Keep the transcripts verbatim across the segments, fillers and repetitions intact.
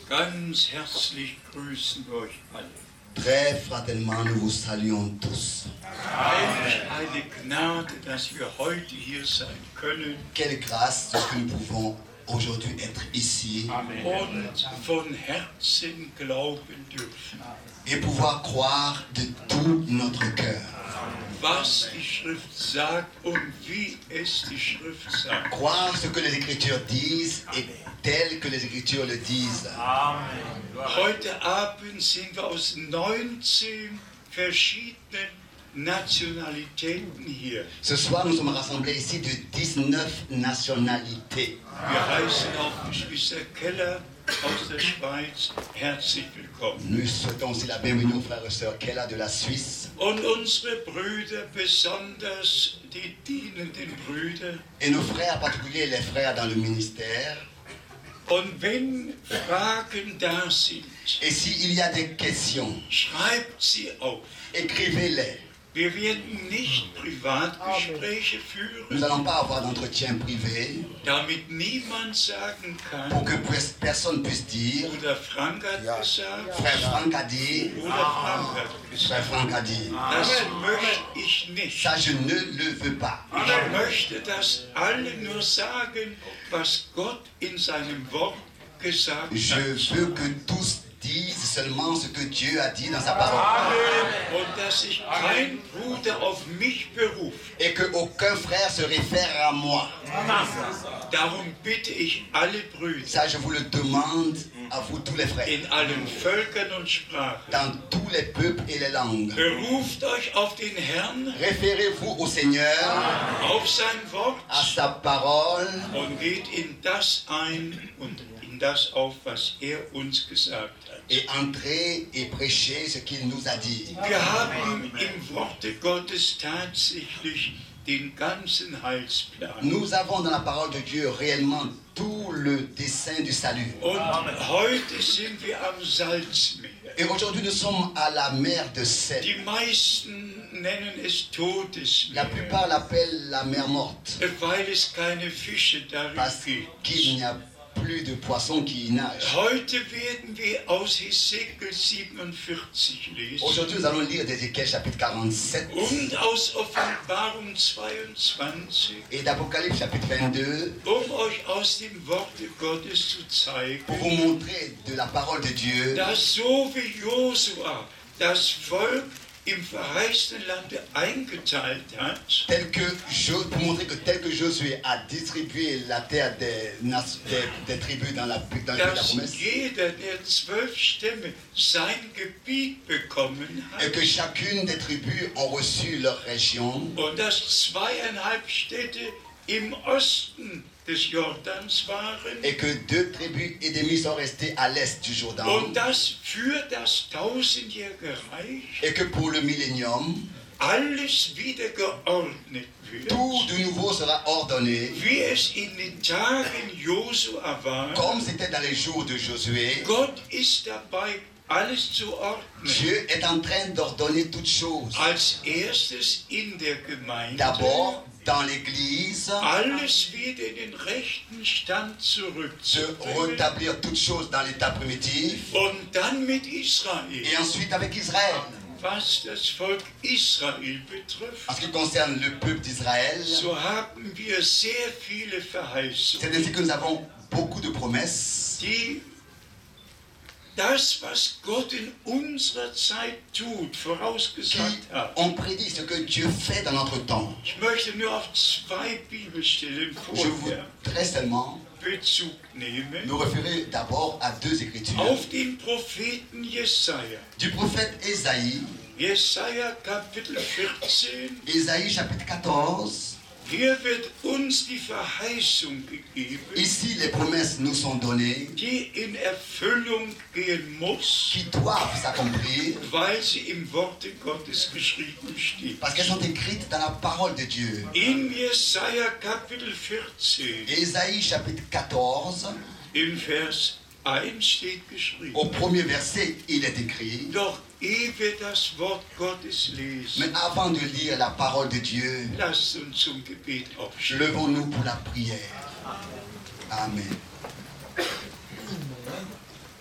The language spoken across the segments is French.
Ganz herzlich grüßen wir euch alle. Très fraternellement, nous vous saluons tous. Welch eine Gnade, dass wir heute hier sein können. Quelle grâce que nous pouvons aujourd'hui être ici. Amen. Und von Herzen glauben dürfen. Et pouvoir croire de tout notre cœur. Was die Schrift sagt und wie es die Schrift sagt. Croire ce que les Écritures disent et tel que les Écritures le disent. Amen. Heute Abend sind wir aus neunzehn verschiedenen Nationalitäten hier. Ce soir, nous sommes rassemblés ici de dix-neuf nationalités. Wir heißen auch Geschwister Keller aus der Schweiz herzlich willkommen. Nous souhaitons aussi la bienvenue aux frères et sœurs Keller de la Suisse. Und unsere Brüder, besonders die dienenden Brüder. Et nos frères, en particulier les frères dans le ministère. Und wenn Fragen da sind, et s'il y a des questions, schreibt sie auf. Écrivez-les. Wir werden nicht Privatgespräche führen, nous n'allons pas avoir d'entretien privé, damit niemand sagen kann, pour que personne puisse dire, Bruder Frank hat ja. gesagt, Frère Frank a dit, Bruder Frank hat gesagt, Frère Frank a dit. Das möchte ich nicht. Ça, je ne le veux pas. Ich möchte, dass alle nur sagen, was Gott in seinem Wort gesagt je hat. Je veux que tous disent seulement ce que Dieu a dit dans sa parole. Und dass sich kein Bruder auf mich beruft. Et que aucun frère se réfère à moi. Darum bitte ich alle Brüder. Ça, je vous le demande à vous tous les frères. In allen Völkern und Sprachen. Dans tous les peuples et les langues. Beruft euch auf den Herrn. Référez-vous au Seigneur. Auf sein Wort. À sa parole. Und geht in das ein und in das auf, was er uns gesagt hat. Et entrez et prêchez ce qu'il nous a dit. Wir haben im Worte Gottes tatsächlich den ganzen Heilsplan. Nous avons dans la parole de Dieu réellement tout le dessein du salut. Und heute sind wir am Salzmeer. Et aujourd'hui nous sommes à la mer de sel. Die meisten nennen es Todesmeer. La plupart l'appellent la mer morte. Weil es keine Fische darin Parce qu'il n'y a plus de poissons qui y nagent. Heute werden wir aus Hesekiel siebenundvierzig lesen. Aujourd'hui, nous allons lire d'Ézéchiel chapitre quarante-sept. Und aus Offenbarung zweiundzwanzig. Et d'Apocalypse chapitre vingt-deux. Um euch aus dem Worte Gottes zu zeigen. Pour vous montrer de la parole de Dieu. Dass so wie Josua das Volk im verheißenen Lande eingeteilt hat, tel que, pour montrer que tel que Josué a distribué la terre des, des, des tribus dans la, dans la promesse, jeder der zwölf Stämme sein Gebiet bekommen hat, et que chacune des tribus ont reçu leur région, und dass zweieinhalb Städte im Osten des Jordans waren, et que deux tribus et demie sont restées à l'est du Jourdain, und dass für das tausendjährige Reich, et que pour le millénium, alles wieder geordnet wird, tout de nouveau sera ordonné, wie es in den Tagen Josua war. Comme c'était dans les jours de Josué. Gott ist dabei, alles zu ordnen. Dieu est en train d'ordonner toutes choses. Als erstes in der Gemeinde. D'abord dans l'Église. Alles wieder in den rechten Stand De zurückzubringen. rétablir toutes choses dans l'état primitif. Und dann mit Israel. Et ensuite avec Israël. Was das Volk Israel betrifft, en ce qui concerne le peuple d'Israël, so haben wir sehr viele Verheißungen. C'est ainsi que nous avons beaucoup de promesses. Die das, was Gott in unserer Zeit tut, vorausgesagt hat. On prédit ce que Dieu fait dans notre temps. Ich möchte nur auf zwei Bibelstellen Je vorher voudrais seulement Bezug nehmen. nous référer d'abord à deux écritures. Auf den Propheten Jesaja. Du prophète Ésaïe, Jesaja Kapitel vierzehn. Ésaïe chapitre quatorze. Hier wird uns die Verheißung gegeben, Ici, les promesses nous sont données, die in Erfüllung gehen muss, qui doivent s'accomplir, weil sie im Worte Gottes geschrieben steht. parce qu'elles sont écrites dans la parole de Dieu. In Jesaja Kapitel vierzehn, Ésaïe chapitre quatorze, in Vers eins steht geschrieben. au premier verset, il est écrit, Doch ehe wir das Wort Gottes lesen, mais avant de lire la parole de Dieu, lasst uns zum Gebet aufstehen. levons-nous pour la prière. Amen.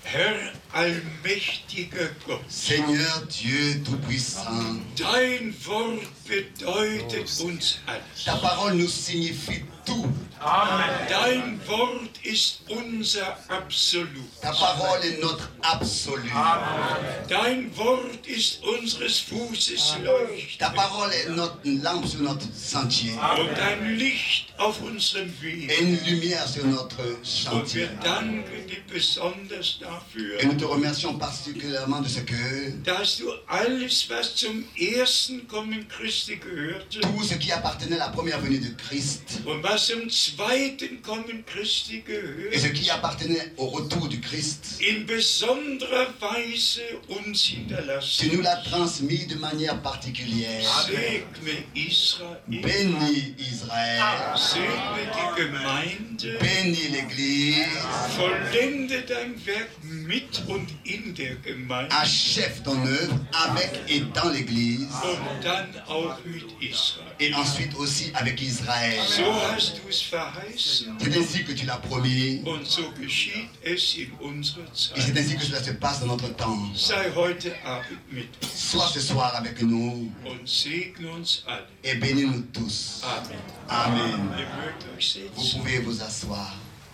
Herr allmächtiger Gott, Seigneur Dieu Tout-Puissant, dein Wort bedeutet uns alles. ta parole nous signifie tout. Amen. Dein Wort ist unser Absolut. Ta parole est notre absolu. Dein Wort ist unseres Fußes Leuchte Ta parole est notre lampe sur notre sentier und ein Licht auf unserem et Weg. une lumière sur notre Und chantier. wir danken dir besonders dafür, Et nous te remercions particulièrement de ce que dass du alles, was zum ersten Kommen Christi gehörte tout ce qui appartenait à la première venue de Christ und was zum zweiten Kommen Christi et gehört, ce qui appartenait au retour du Christ, in besonderer Weise uns hinterlassen. tu nous l'as transmis de manière particulière. Segne Israel, Bénis Israël, segne die Gemeinde, bénis l'Église, vollende dein Werk mit und in der Gemeinde achève ton œuvre avec et dans l'Église und dann auch mit Israel. et ensuite aussi avec Israël. So hast du es verheißen C'est ainsi que tu l'as promis und so geschieht es in unserer et Zeit. c'est ainsi que cela se passe dans notre temps. Sei heute Abend mit uns Sois ce soir avec nous und segne uns alle. et bénis-nous tous. Amen. Amen. Ihr mögt euch Vous setzen. pouvez vous asseoir.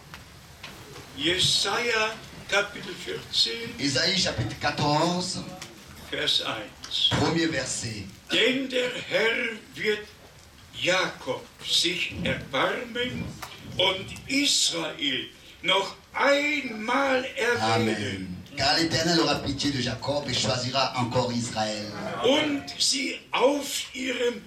Jesaja Kapitel vierzehn, Isaïe chapitre quatorze, Vers eins. premier verset. Denn der Herr wird Jakob sich erbarmen und Israel noch einmal erwählen Amen. Car l'Éternel aura pitié de Jacob et choisira encore Israël. und sie auf ihrem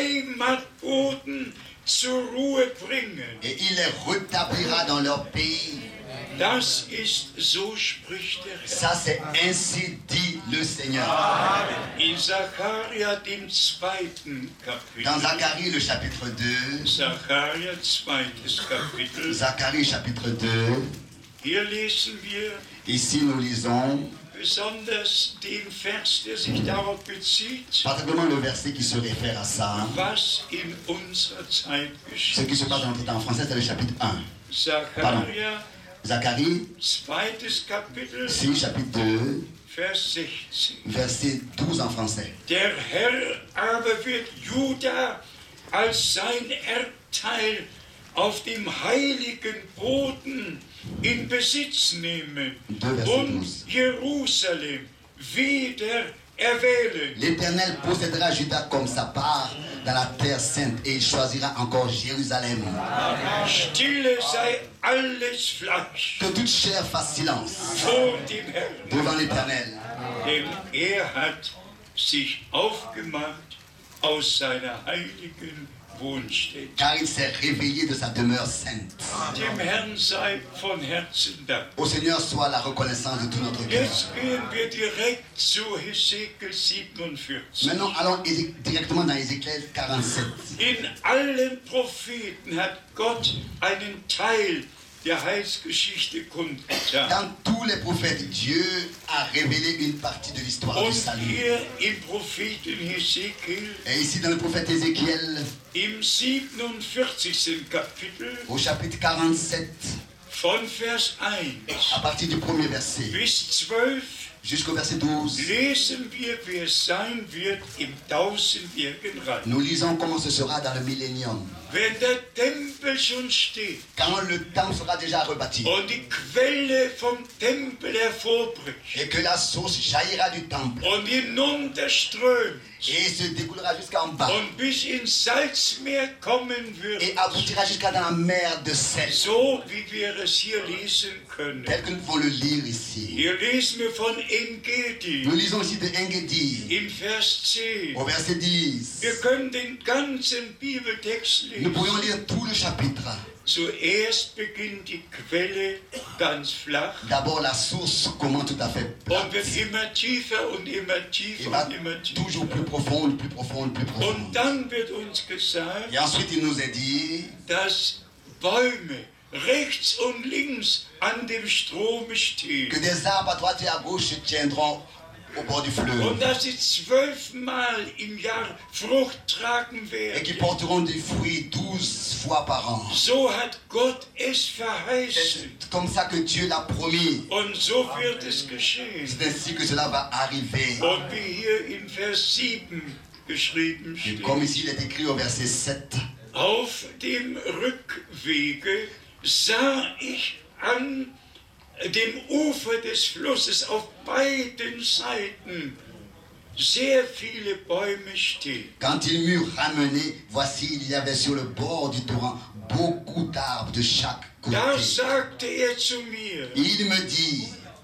Heimatboden zur Ruhe bringen. Et il les rétablira dans leur pays. Das ist, so spricht der Herr. Ça, c'est ainsi dit le Seigneur. In Zacharia, dem zweiten Dans Kapitel, Zacharie, le chapitre deux, Zacharia, zweites Kapitel, Zacharie, chapitre deux, hier lesen wir ici nous lisons besonders den Vers, der sich darauf bezieht, particulièrement le verset qui se réfère à ça. was in unserer Zeit Ce qui se geschieht. passe dans notre temps en français, c'est le chapitre un. Zacharia, Zacharie, zweites Kapitel, ici, chapitre deux, Vers sechzehn. verset douze en français. Der Herr aber wird Juda als sein Erbteil auf dem heiligen Boden in Besitz nehmen Deux versets und douze. Jerusalem wieder erwählen. L'Éternel possédera Juda comme sa part dans la terre sainte et il choisira encore Jérusalem. Stille sei alles Fleisch Que toute chair fasse silence vor dem Herrn, devant l'Éternel, denn er hat sich aufgemacht aus seiner heiligen Wohnstätte. car il s'est réveillé de sa demeure sainte. Dem Herrn sei von Herzen Dank. Au Seigneur soit la reconnaissance de tout notre cœur. Jetzt gehen wir direkt zu Hesekiel siebenundvierzig. Maintenant, allons Ézé- directement dans Ézéchiel quarante-sept. In allen Propheten hat Gott einen Teil der Heilsgeschichte kundgetan. Dans tous les prophètes, Dieu a révélé une partie de l'histoire du Und salut. hier im Propheten Hesekiel, Et ici, dans le prophète Ézéchiel, im siebenundvierzigsten Kapitel, au chapitre quarante-sept, von Vers eins à partir du premier verset bis zwölf, jusqu'au verset douze, lesen wir, wie es sein wird im tausendjährigen Reich. nous lisons comment ce sera dans le millénium. Wenn der Tempel schon steht Quand le temple sera déjà rebâti und die Quelle vom Tempel hervorbricht et que la source jaillira du temple und hinunterströmt et se découlera jusqu'en bas und bis ins Salzmeer kommen wird, et aboutira jusqu'à dans la mer de sel, so wie wir es hier lesen können. tel que nous pouvons le lire ici. Hier lesen wir von Engedi Nous lisons aussi de Engedi im Vers zehn. au verset dix. Wir können den ganzen Bibeltext Nous pourrions lesen. lire tout le chapitre. Zuerst beginnt die Quelle ganz flach D'abord, la source commence tout à fait und plate. wird immer tiefer und immer Il tiefer va und immer tiefer. toujours plus profonde, plus profonde, plus Und profonde. dann wird uns gesagt, Et ensuite, il nous est dit dass Bäume rechts und links an dem Strome que stehen. des arbres à droite et à gauche se tiendront au bord du fleuve. Und dass sie zwölfmal im Jahr Frucht tragen Et qui werden. porteront des fruits douze fois par an. So hat Gott es verheißen. C'est comme ça que Dieu l'a promis. Und so wird es geschehen. C'est ainsi que cela va arriver. Und wie hier in Vers sieben geschrieben Et steht. comme ici il est écrit au verset sept. Auf dem Rückwege sah ich an dem Ufer des Flusses auf beiden Seiten sehr viele Bäume stehen. Quand il m'eut ramené, voici il y avait sur le bord du torrent beaucoup d'arbres de chaque côté. Da sagte er zu mir, Il me dit,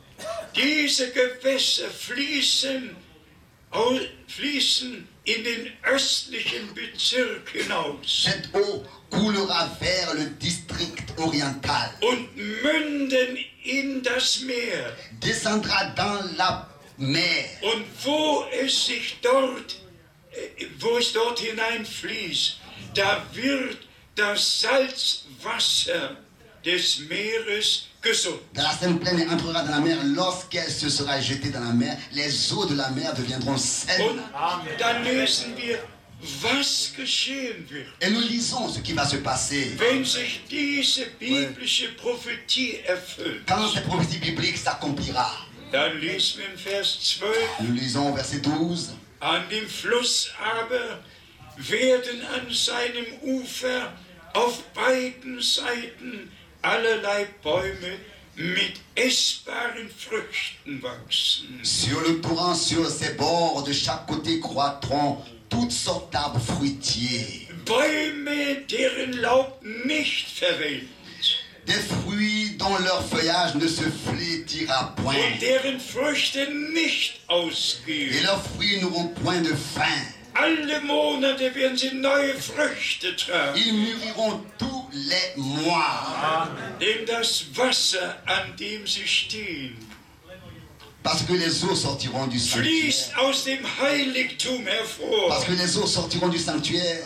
diese Gewässer fließen, au, fließen in den östlichen Bezirk hinaus cette eau coulera vers le district oriental, und münden in das Meer. descendra dans la mer. Und wo es sich dort, äh, wo es dort hineinfließt, da wird das Salzwasser des Meeres gesund. Dans la Sainte Plaine et entrera dans la mer. Lorsqu'elle se sera jetée dans la mer, les eaux de la mer deviendront Und saines. dann lesen wir, was geschehen wird, Et nous lisons ce qui va se passer. wenn sich diese biblische Prophetie erfüllt. Quand cette prophétie biblique s'accomplira, Dann lesen wir in Vers zwölf, nous lisons au verset douze. an dem Fluss aber werden an seinem Ufer auf beiden Seiten allerlei Bäume mit essbaren Früchten wachsen. Sur le torrent, sur ses bords, de chaque côté croîtront toutes sortes d'arbres fruitiers. Bäume, deren Laub nicht verwelkt Des fruits dont leur feuillage ne se flétira point. und deren Früchte nicht Et ausgehen. leurs fruits n'auront point de fin. Alle Monate werden sie neue Früchte tragen, Ils mûriront tous les mois. denn das Wasser, an dem sie stehen, Parce que les eaux sortiront du sanctuaire. fließt aus dem Heiligtum hervor. Parce que les eaux sortiront du sanctuaire.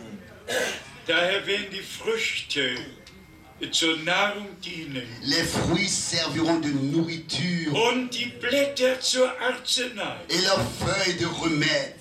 Daher werden die Früchte zur Nahrung dienen Les fruits serviront de nourriture und die Blätter zur Arznei. et leurs feuilles de remède.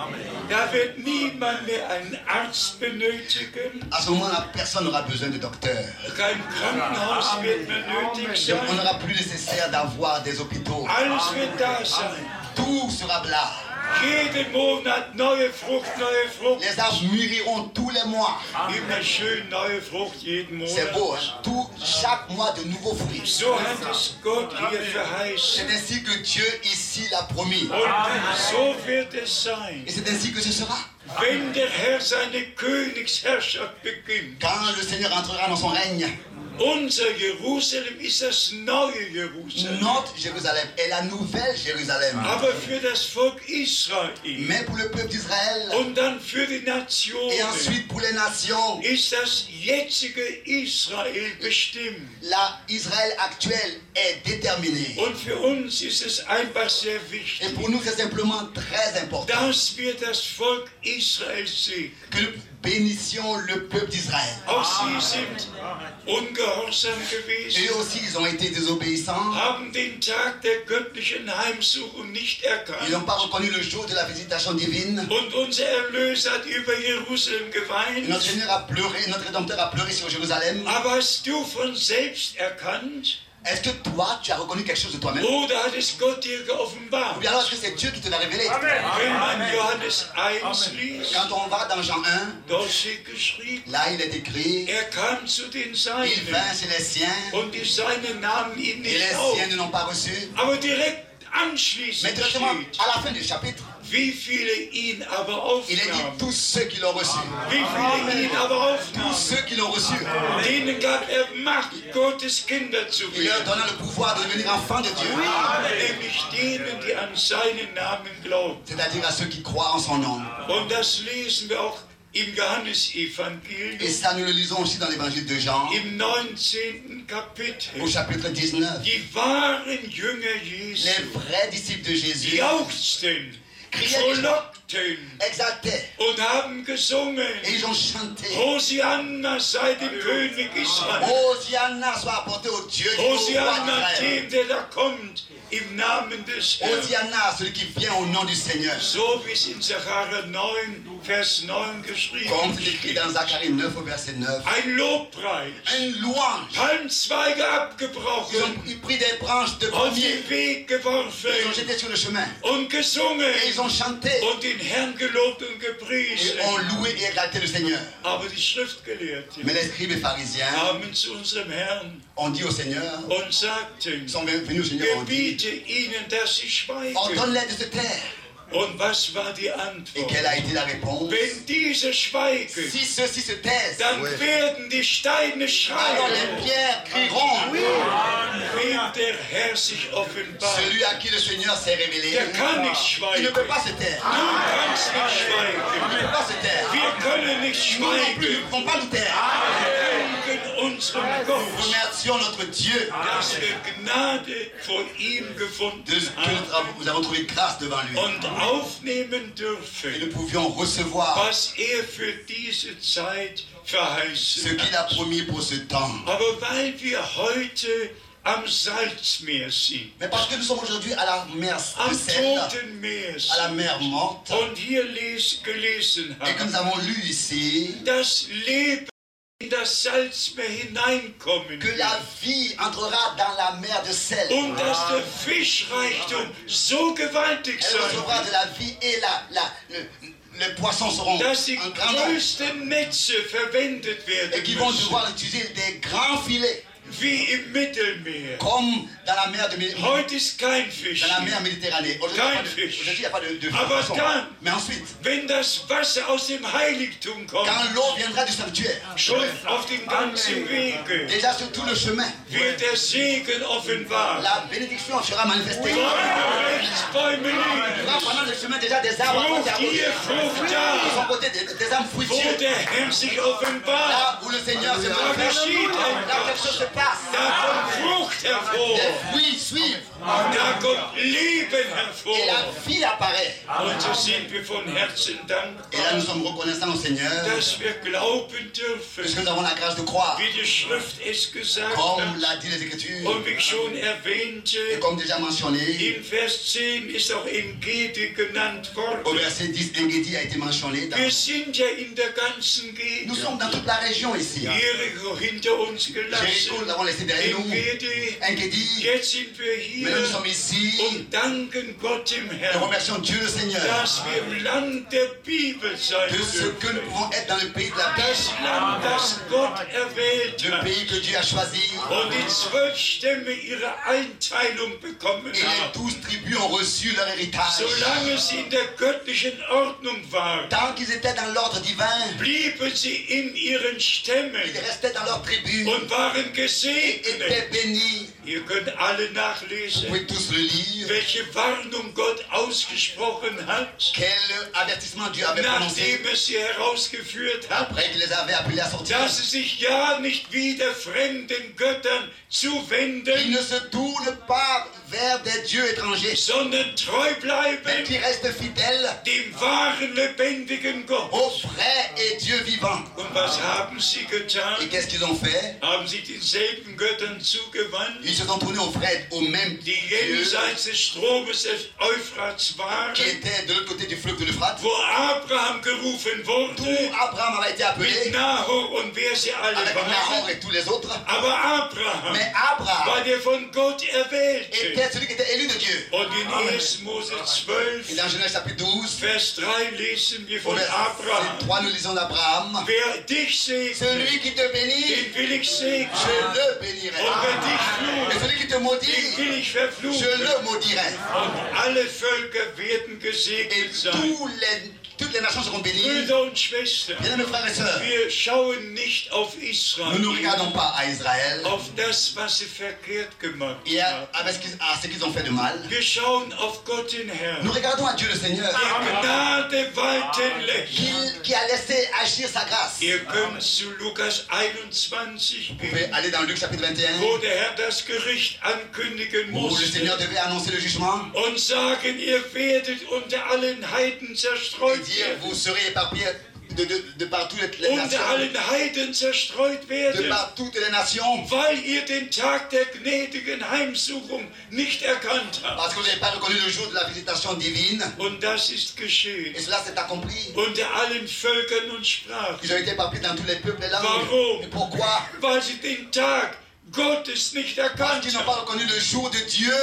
Da wird niemand mehr einen Arzt benötigen, À ce moment-là, personne n'aura besoin de docteur. kein Krankenhaus wird mehr nötig On sein, n'aura plus nécessaire d'avoir des hôpitaux. alles wird da sein. Tout sera là. Jeden Monat neue Frucht, neue Frucht. Les arbres mûriront tous les mois. Immer schön neue Frucht jeden C'est beau, Monat. hein? Tout, chaque mois de nouveaux fruits. So hat es Gott hier C'est verheißen. ainsi que Dieu ici l'a promis. Und so wird es sein. Et c'est ainsi que ce sera. Wenn der Herr seine Königsherrschaft beginnt, Quand le Seigneur entrera dans son règne, unser Jerusalem ist das neue Jerusalem. notre Jérusalem est la nouvelle Jérusalem. Aber für das Volk Israel Mais pour le peuple d'Israël und dann für die et Nationen ensuite pour les nations, ist das jetzige Israel bestimmt. la Israël actuelle est déterminée. Und für uns ist es einfach sehr Et wichtig, pour nous, c'est simplement très important dass wir das Volk Israel sehen. que nous bénissions le peuple d'Israël. Auch sie sind ungehorsam Et gewesen, eux aussi, ils ont été désobéissants. haben den Tag der göttlichen Heimsuchung nicht Ils erkannt. n'ont pas reconnu le jour de la visitation divine. Und unser Erlöser hat über Jerusalem Et notre geweint. Seigneur a pleuré, notre Rédempteur a pleuré sur Jérusalem. Aber hast du von selbst erkannt? Est-ce que toi, tu as reconnu quelque chose de toi-même? Oder hat es Gott dir Ou geoffenbart? bien alors est-ce que c'est Dieu qui te l'a révélé? Wenn man Johannes eins liest, Quand on va dans Jean un, dort steht geschrieben, là il est écrit, er kam zu den il Seinen vint chez les siens und die Seinen nahmen ihn et nicht les auf. siens ne l'ont pas reçu. Aber direkt Mais anschließend directement steht, à la fin du chapitre, wie viele ihn aber il est dit aufnahmen. tous ceux qui l'ont reçu. Wie viele ihn aber Tous aufnahmen. ceux qui l'ont reçu. Denen gab er Macht, Gottes Kinder zu Il leur werden. donna le pouvoir de devenir enfants de Dieu. Nämlich denen, die an seinen Namen glauben. C'est-à-dire à ceux qui croient en son nom. Und das lesen wir auch im Et Johannesevangelium, ça, nous le lisons aussi dans l'évangile de Jean, im neunzehnten Kapitel. au chapitre dix-neuf. Die wahren Jünger Les Jesu vrais disciples de Jésus, jauchzten, criaient de joie, frohlockten exaltaient. und haben gesungen. Et ils ont chanté. Hosianna sei dem König Israel. Hosianna soit apporté au Dieu du roi Hosianna d'Israël. dem, der da kommt, im Namen des Herrn. Hosianna, celui qui vient au nom du Seigneur. So wie es in Sacharja neun, Vers neun geschrieben Comme c'est écrit steht. dans Zacharie neuf au verset neuf. Ein Lobpreis. Une louange. Palmzweige Ils abgebrochen, ont ils pris des branches de auf pommier. den Weg Ils ont geworfen jeté sur le chemin. und gesungen Et ils ont chanté. und den Herrn gelobt und Et gepriesen. ont loué et exalté le Seigneur. Aber die Schriftgelehrten Mais les scribes et pharisiens haben zu unserem Herrn ont dit au Seigneur, und sagten, sont venus au Seigneur et ont dit, gebiete ihnen, dass sie schweigen. ordonne-les de se taire. Und was war die Et Antwort? quelle a été la réponse? Wenn diese schweigen, Si ceux-ci se taisent, dann werden die Steine alors schreien. les pierres crieront. Wem der Herr sich offenbart, Celui à qui le Seigneur s'est révélé, der kann nicht il ne schweigen. peut pas se taire. Du kannst nicht Il schweigen. ne peut pas se taire. Wir können nicht Nous non plus, nous schweigen. ne pouvons pas nous taire. Wir danken unserem Gott, Remercions notre Dieu dass wir Gnade vor ihm de gefunden ce que nous haben avons- nous avons trouvé grâce devant lui. und aufnehmen Et dürfen, nous pouvions recevoir was er für diese Zeit ce verheißen qu'il a hat. promis pour ce temps. Aber weil wir heute am Salzmeer sind, Mais parce que nous sommes aujourd'hui à la mer am de sel, Toten Meer à la sind, mer morte, und hier les, gelesen et que nous haben, avons lu ici das Leben in das Salzmeer hineinkommen que la wird vie entrera dans la mer de sel. und dass der Fischreichtum so gewaltig Elle sein recevra wird, de la vie et la, la, le, les poissons seront dass die en grand nombre größten Netze verwendet et werden qui vont müssen, devoir utiliser des grands filets wie im Mittelmeer. comme dans la mer de Méditerranée. Heute ist kein Fisch Dans la hier. mer Méditerranée. Aujourd'hui, il n'y a pas de- aujourd'hui, il n'y a pas de, de Aber poissons. dann- Mais ensuite, Wenn das Wasser aus dem Heiligtum kommt, quand l'eau viendra du sanctuaire, schon auf dem ganzen Wege, déjà sur tout le chemin, wird der Segen offenbar. la bénédiction sera manifestée. Bäume rechts, Bäume Il y aura links. pendant le chemin déjà des arbres à côté à Frucht côté. hier, Frucht Ils da. sont côté des, des arbres Wo fruitiers. der Herr sich offenbart, Là où le Seigneur se da manifeste, geschieht là quelque etwas. chose se passe. Da kommt Frucht hervor. Des fruits suivent Da kommt Leben et hervor. la vie apparaît. Und so sind wir von Herzen Et là, nous dankbar, sommes reconnaissants au Seigneur dass wir glauben parce que dürfen, nous avons la grâce de croire, wie die Schrift es gesagt comme hat. l'a dit les Écritures Und wie ich schon et erwähnte, comme déjà mentionné. in Vers zehn ist auch Engedi genannt Au worden. verset dix, Engedi a été mentionné. Dans- Wir sind ja in der ganzen Nous Gegend. sommes dans toute la région ici. Jericho hinter uns Jéricho, gelassen. nous l'avons laissé derrière nous. Engedi, Engedi, jetzt sind wir hier maintenant nous sommes ici. und danken Gott im Nous Herrn, remercions Dieu le Seigneur dass wir im Land der Bibel sein de ce que nous dürfen. pouvons être dans le pays de la paix, Das Land, das Gott erwählt le hat. pays que Dieu a choisi. Und die zwölf Stämme ihre Einteilung bekommen Et les haben. douze tribus ont reçu leur héritage. Solange sie in der göttlichen Ordnung waren, Tant qu'ils étaient dans l'ordre divin, blieben sie in ihren Stämmen ils restaient dans leur tribu und waren et étaient gesegnet. bénis. Ihr könnt alle Vous nachlesen, pouvez tous le lire. welche Warnung Gott ausgesprochen hat, Quel avertissement Dieu avait prononcé nachdem er sie herausgeführt hat, après qu'il les avait appelés à sortir. dass sie sich ja nicht wieder fremden Göttern Ils zuwenden, ne se tournent pas vers des dieux étrangers, sondern treu mais bleiben qui restent fidèles dem wahren, lebendigen Gott. au vrai et Dieu vivant. Und was haben sie getan? Et qu'est-ce qu'ils ont fait? Haben sich denselben Göttern zugewandt, Ils se sont tournés au vrai, au même die Dieu jenseits des Stromes des Euphrats waren, qui était de l'autre côté du fleuve de l'Euphrate, wo Abraham gerufen d'où wurde, Abraham avait été mit appelé, Nahor und wer sie alle avec Nahor waren. et tous les autres. Aber Abraham Mais Abraham war der von Gott erwählte. était celui qui était élu de Dieu. Und in erster Mose Et zwölf, dans Genèse chapitre douze, Vers drei lesen wir au von verset Abraham. trois, nous lisons d'Abraham. Wer dich segnet, Celui qui te bénit, den will ich segnen. je le Und bénirai. wer dich Et flucht, celui qui te den maudit, will ich je verfluchen. le maudirai. Und alle Völker werden Et gesegnet sein. tous les, toutes toutes les nations seront bénies. Brüder und Schwestern, Bien mes frères et sœurs, wir schauen nicht auf nous Israel, ne regardons pas à Israël auf das, was sie verkehrt gemacht et à, haben. avec ce qu'ils- à ce qu'ils ont fait de mal. Wir schauen auf Gott den Herrn, Nous regardons à Dieu le Seigneur der Gnade walten lässt. qui, qui a laissé agir sa grâce. Ihr könnt zu Lukas einundzwanzig Vous pouvez gehen, aller dans Luc chapitre vingt et un, wo der Herr das Gericht ankündigen où le Seigneur musste devait annoncer le jugement und sagen, ihr werdet unter allen Heiden et zerstreut dire werden. vous serez éparpillés de, de, de par toutes les, les Unter nations, allen Heiden zerstreut de werden, par toutes les nations, weil ihr den Tag der gnädigen Heimsuchung nicht erkannt habt. parce que vous n'avez pas reconnu le jour de la visitation divine. Und das ist geschehen. Et cela s'est accompli. Unter allen Völkern und Sprachen, Ils ont été éparpillés dans tous les peuples et langues. Warum? Et pourquoi? weil sie den Tag Gottes nicht Parce erkannt qu'ils n'ont pas haben. reconnu le jour de Dieu.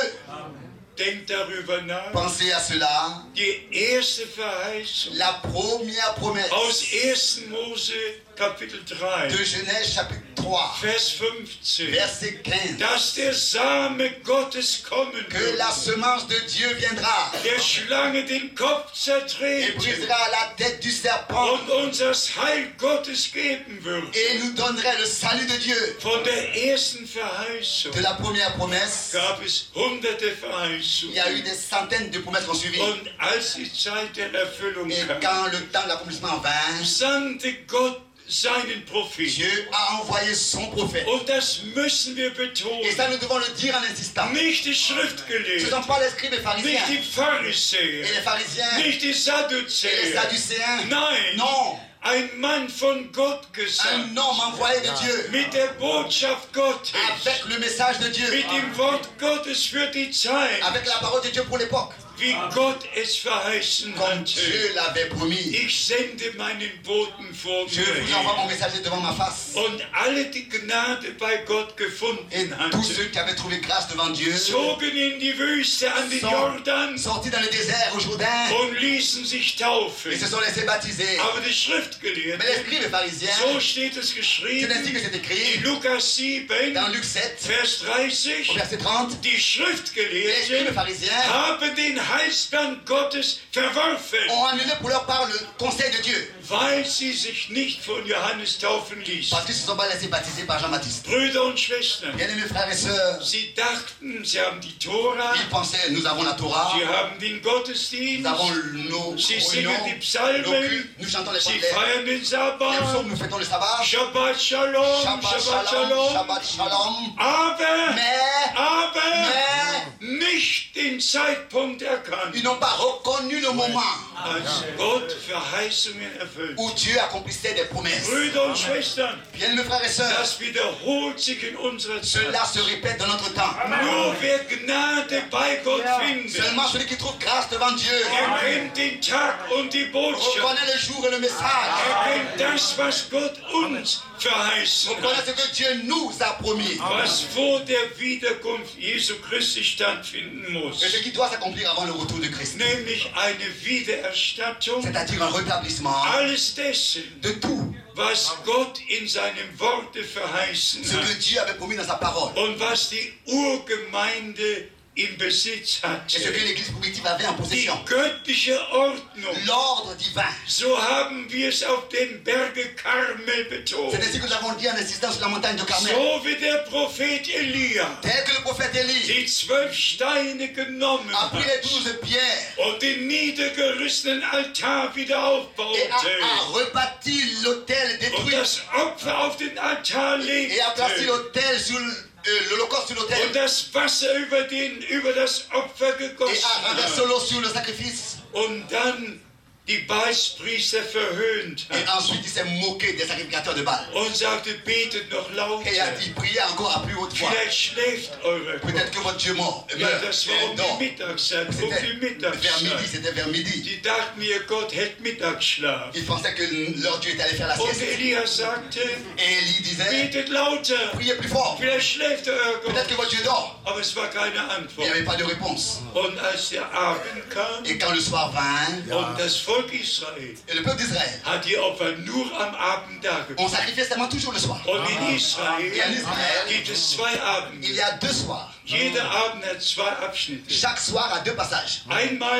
Denkt darüber nach. Pensez à cela. Die erste Verheißung La première promesse aus ersten Mose Kapitel drei, de Genèse chapitre trois, Vers fünfzehn, verset quinze. dass der Same Gottes kommen Que wird, la semence de Dieu viendra der Schlange den Kopf et zertreten brisera la tête du serpent und uns das Heil Gottes geben wird. et nous donnerait le salut de Dieu. Von der ersten Verheißung De la première promesse, gab es hunderte il y a eu Verheißungen. des centaines de promesses qui ont suivi. Und als die Zeit der Erfüllung Et kam, quand le temps de l'accomplissement vint, sandte Gott seinen Propheten. Dieu a envoyé son prophète. Und das müssen wir Et betonen. ça, nous devons le dire en insistant. Nicht die Ce ne Schriftgelehrten, sont pas les scribes et pharisiens nicht die et Pharisäer, les pharisiens nicht die et les Sadduzäer. sadducéens. Nein, Non, ein Mann von Gott gesandt, un homme envoyé de Dieu mit der Botschaft Gottes, avec le message de Dieu, mit dem Wort Gottes für die Zeit, avec la parole de Dieu pour l'époque, wie Gott es verheißen comme hatte. Dieu l'avait promis. Ich sende meinen Boten vor Je mir vous envoie her. mon messager devant ma face. Und alle, die Gnade bei Gott Et gefunden tous hatten, ceux qui avaient trouvé grâce devant Dieu zogen in die Wüste an den sont Jordan sortis dans le désert au Jourdain und ließen sich taufen. et se sont laissés baptiser. Aber die Mais les Schriftgelehrten, scribes et pharisiens, so steht es c'est geschrieben, ainsi que c'est in écrit Lukas sieben, dans Luc sept, Vers au dreißig, verset trente, die les scribes et Schriftgelehrten pharisiens haben den Heilsplan Gottes verworfen, ont annulé pour leur part le conseil de Dieu weil sie sich nicht von Johannes taufen ließen. parce qu'ils ne se sont pas laissés baptiser par Jean-Baptiste. Brüder und Schwestern, Bien-aimés frères et sœurs, sie dachten, sie haben die Tora, ils pensaient nous avons la Torah, sie haben den nous Gottesdienst, avons nos sie singen réunions, die nos Psalmen, cultes, nous chantons les sie chanteurs, feiern den les Sabbat, psaumes, nous fêtons le sabbat, Shabbat Shalom, Shabbat Shabbat Shalom, Shalom, Shabbat Shalom, aber, mais, aber mais nicht den Zeitpunkt erkannt, ils n'ont pas reconnu le moment als Gott Verheißungen erfüllt. où Dieu accomplissait des promesses. Brüder und Schwestern, Bien-aimés frères et sœurs, das wiederholt sich in unserer Zeit. cela se répète dans notre temps. Nur wer Gnade bei Gott findet, Seulement celui qui trouve grâce devant Dieu erkennt den Tag und die Botschaft, reconnaît le jour et le message, erkennt das, was Gott uns verheißen reconnaît hat, ce que Dieu nous a promis was vor der Wiederkunft Jesu Christi stattfinden muss, et ce qui doit s'accomplir avant le retour de Christ. nämlich eine Wiedererstattung C'est-à-dire un rétablissement alles dessen, de tout was Gott in seinem Worte verheißen ce que hat Dieu avait promis dans sa parole und was die Urgemeinde im Besitz et ce que hatte. l'Église primitive avait en Die possession. göttliche Ordnung, L'ordre divin. so haben wir es auf dem Berge Karmel betont. C'est ainsi que nous avons dit en insistant sur la montagne de Carmel. So wie der Prophet Elia Tel que le prophète Élie die zwölf Steine genommen a pris les hat douze pierres und den niedergerissenen Altar wieder et a, aufbaute a rebâti l'autel und détruit das Opfer auf den Altar et a placé legte l'autel sur le- euh, l'holocauste sur l'autel und das Wasser über, den, über das Opfer et gegossen a renversé hat l'eau sur le sacrifice. und dann die Balspriester verhöhnt Et hat ensuite il s'est moqué des sacrificateurs de Baal. und sagte, betet noch Et il a lauter, dit, priez encore à plus haute voix. vielleicht schläft eure Gott. Peut-être que votre Dieu mort, euh, Ja, meurt, das war euh, um dort. die Mittagszeit, um C'était die vers midi, Mittagszeit. c'était vers midi. Die dachten, ihr Gott hätte Mittagsschlaf. Ils pensaient que leur Dieu était allé faire la Und sieste. Elias sagte, Et Élie disait, betet lauter, priez plus fort. vielleicht schläft euer Gott. Peut-être que votre Dieu dort. Aber es war keine Il n'y Antwort. avait pas de réponse. Und als der Abend kam Et quand le soir vint, und das Volk Israel et le peuple d'Israël, hat die Opfer nur am Abend dargebracht. on sacrifiait seulement toujours le soir. Und in Israel Et en Israël, gibt es zwei Abende. il y a deux soirs. Jeder Abend hat zwei Abschnitte. Chaque soir a deux passages. Einmal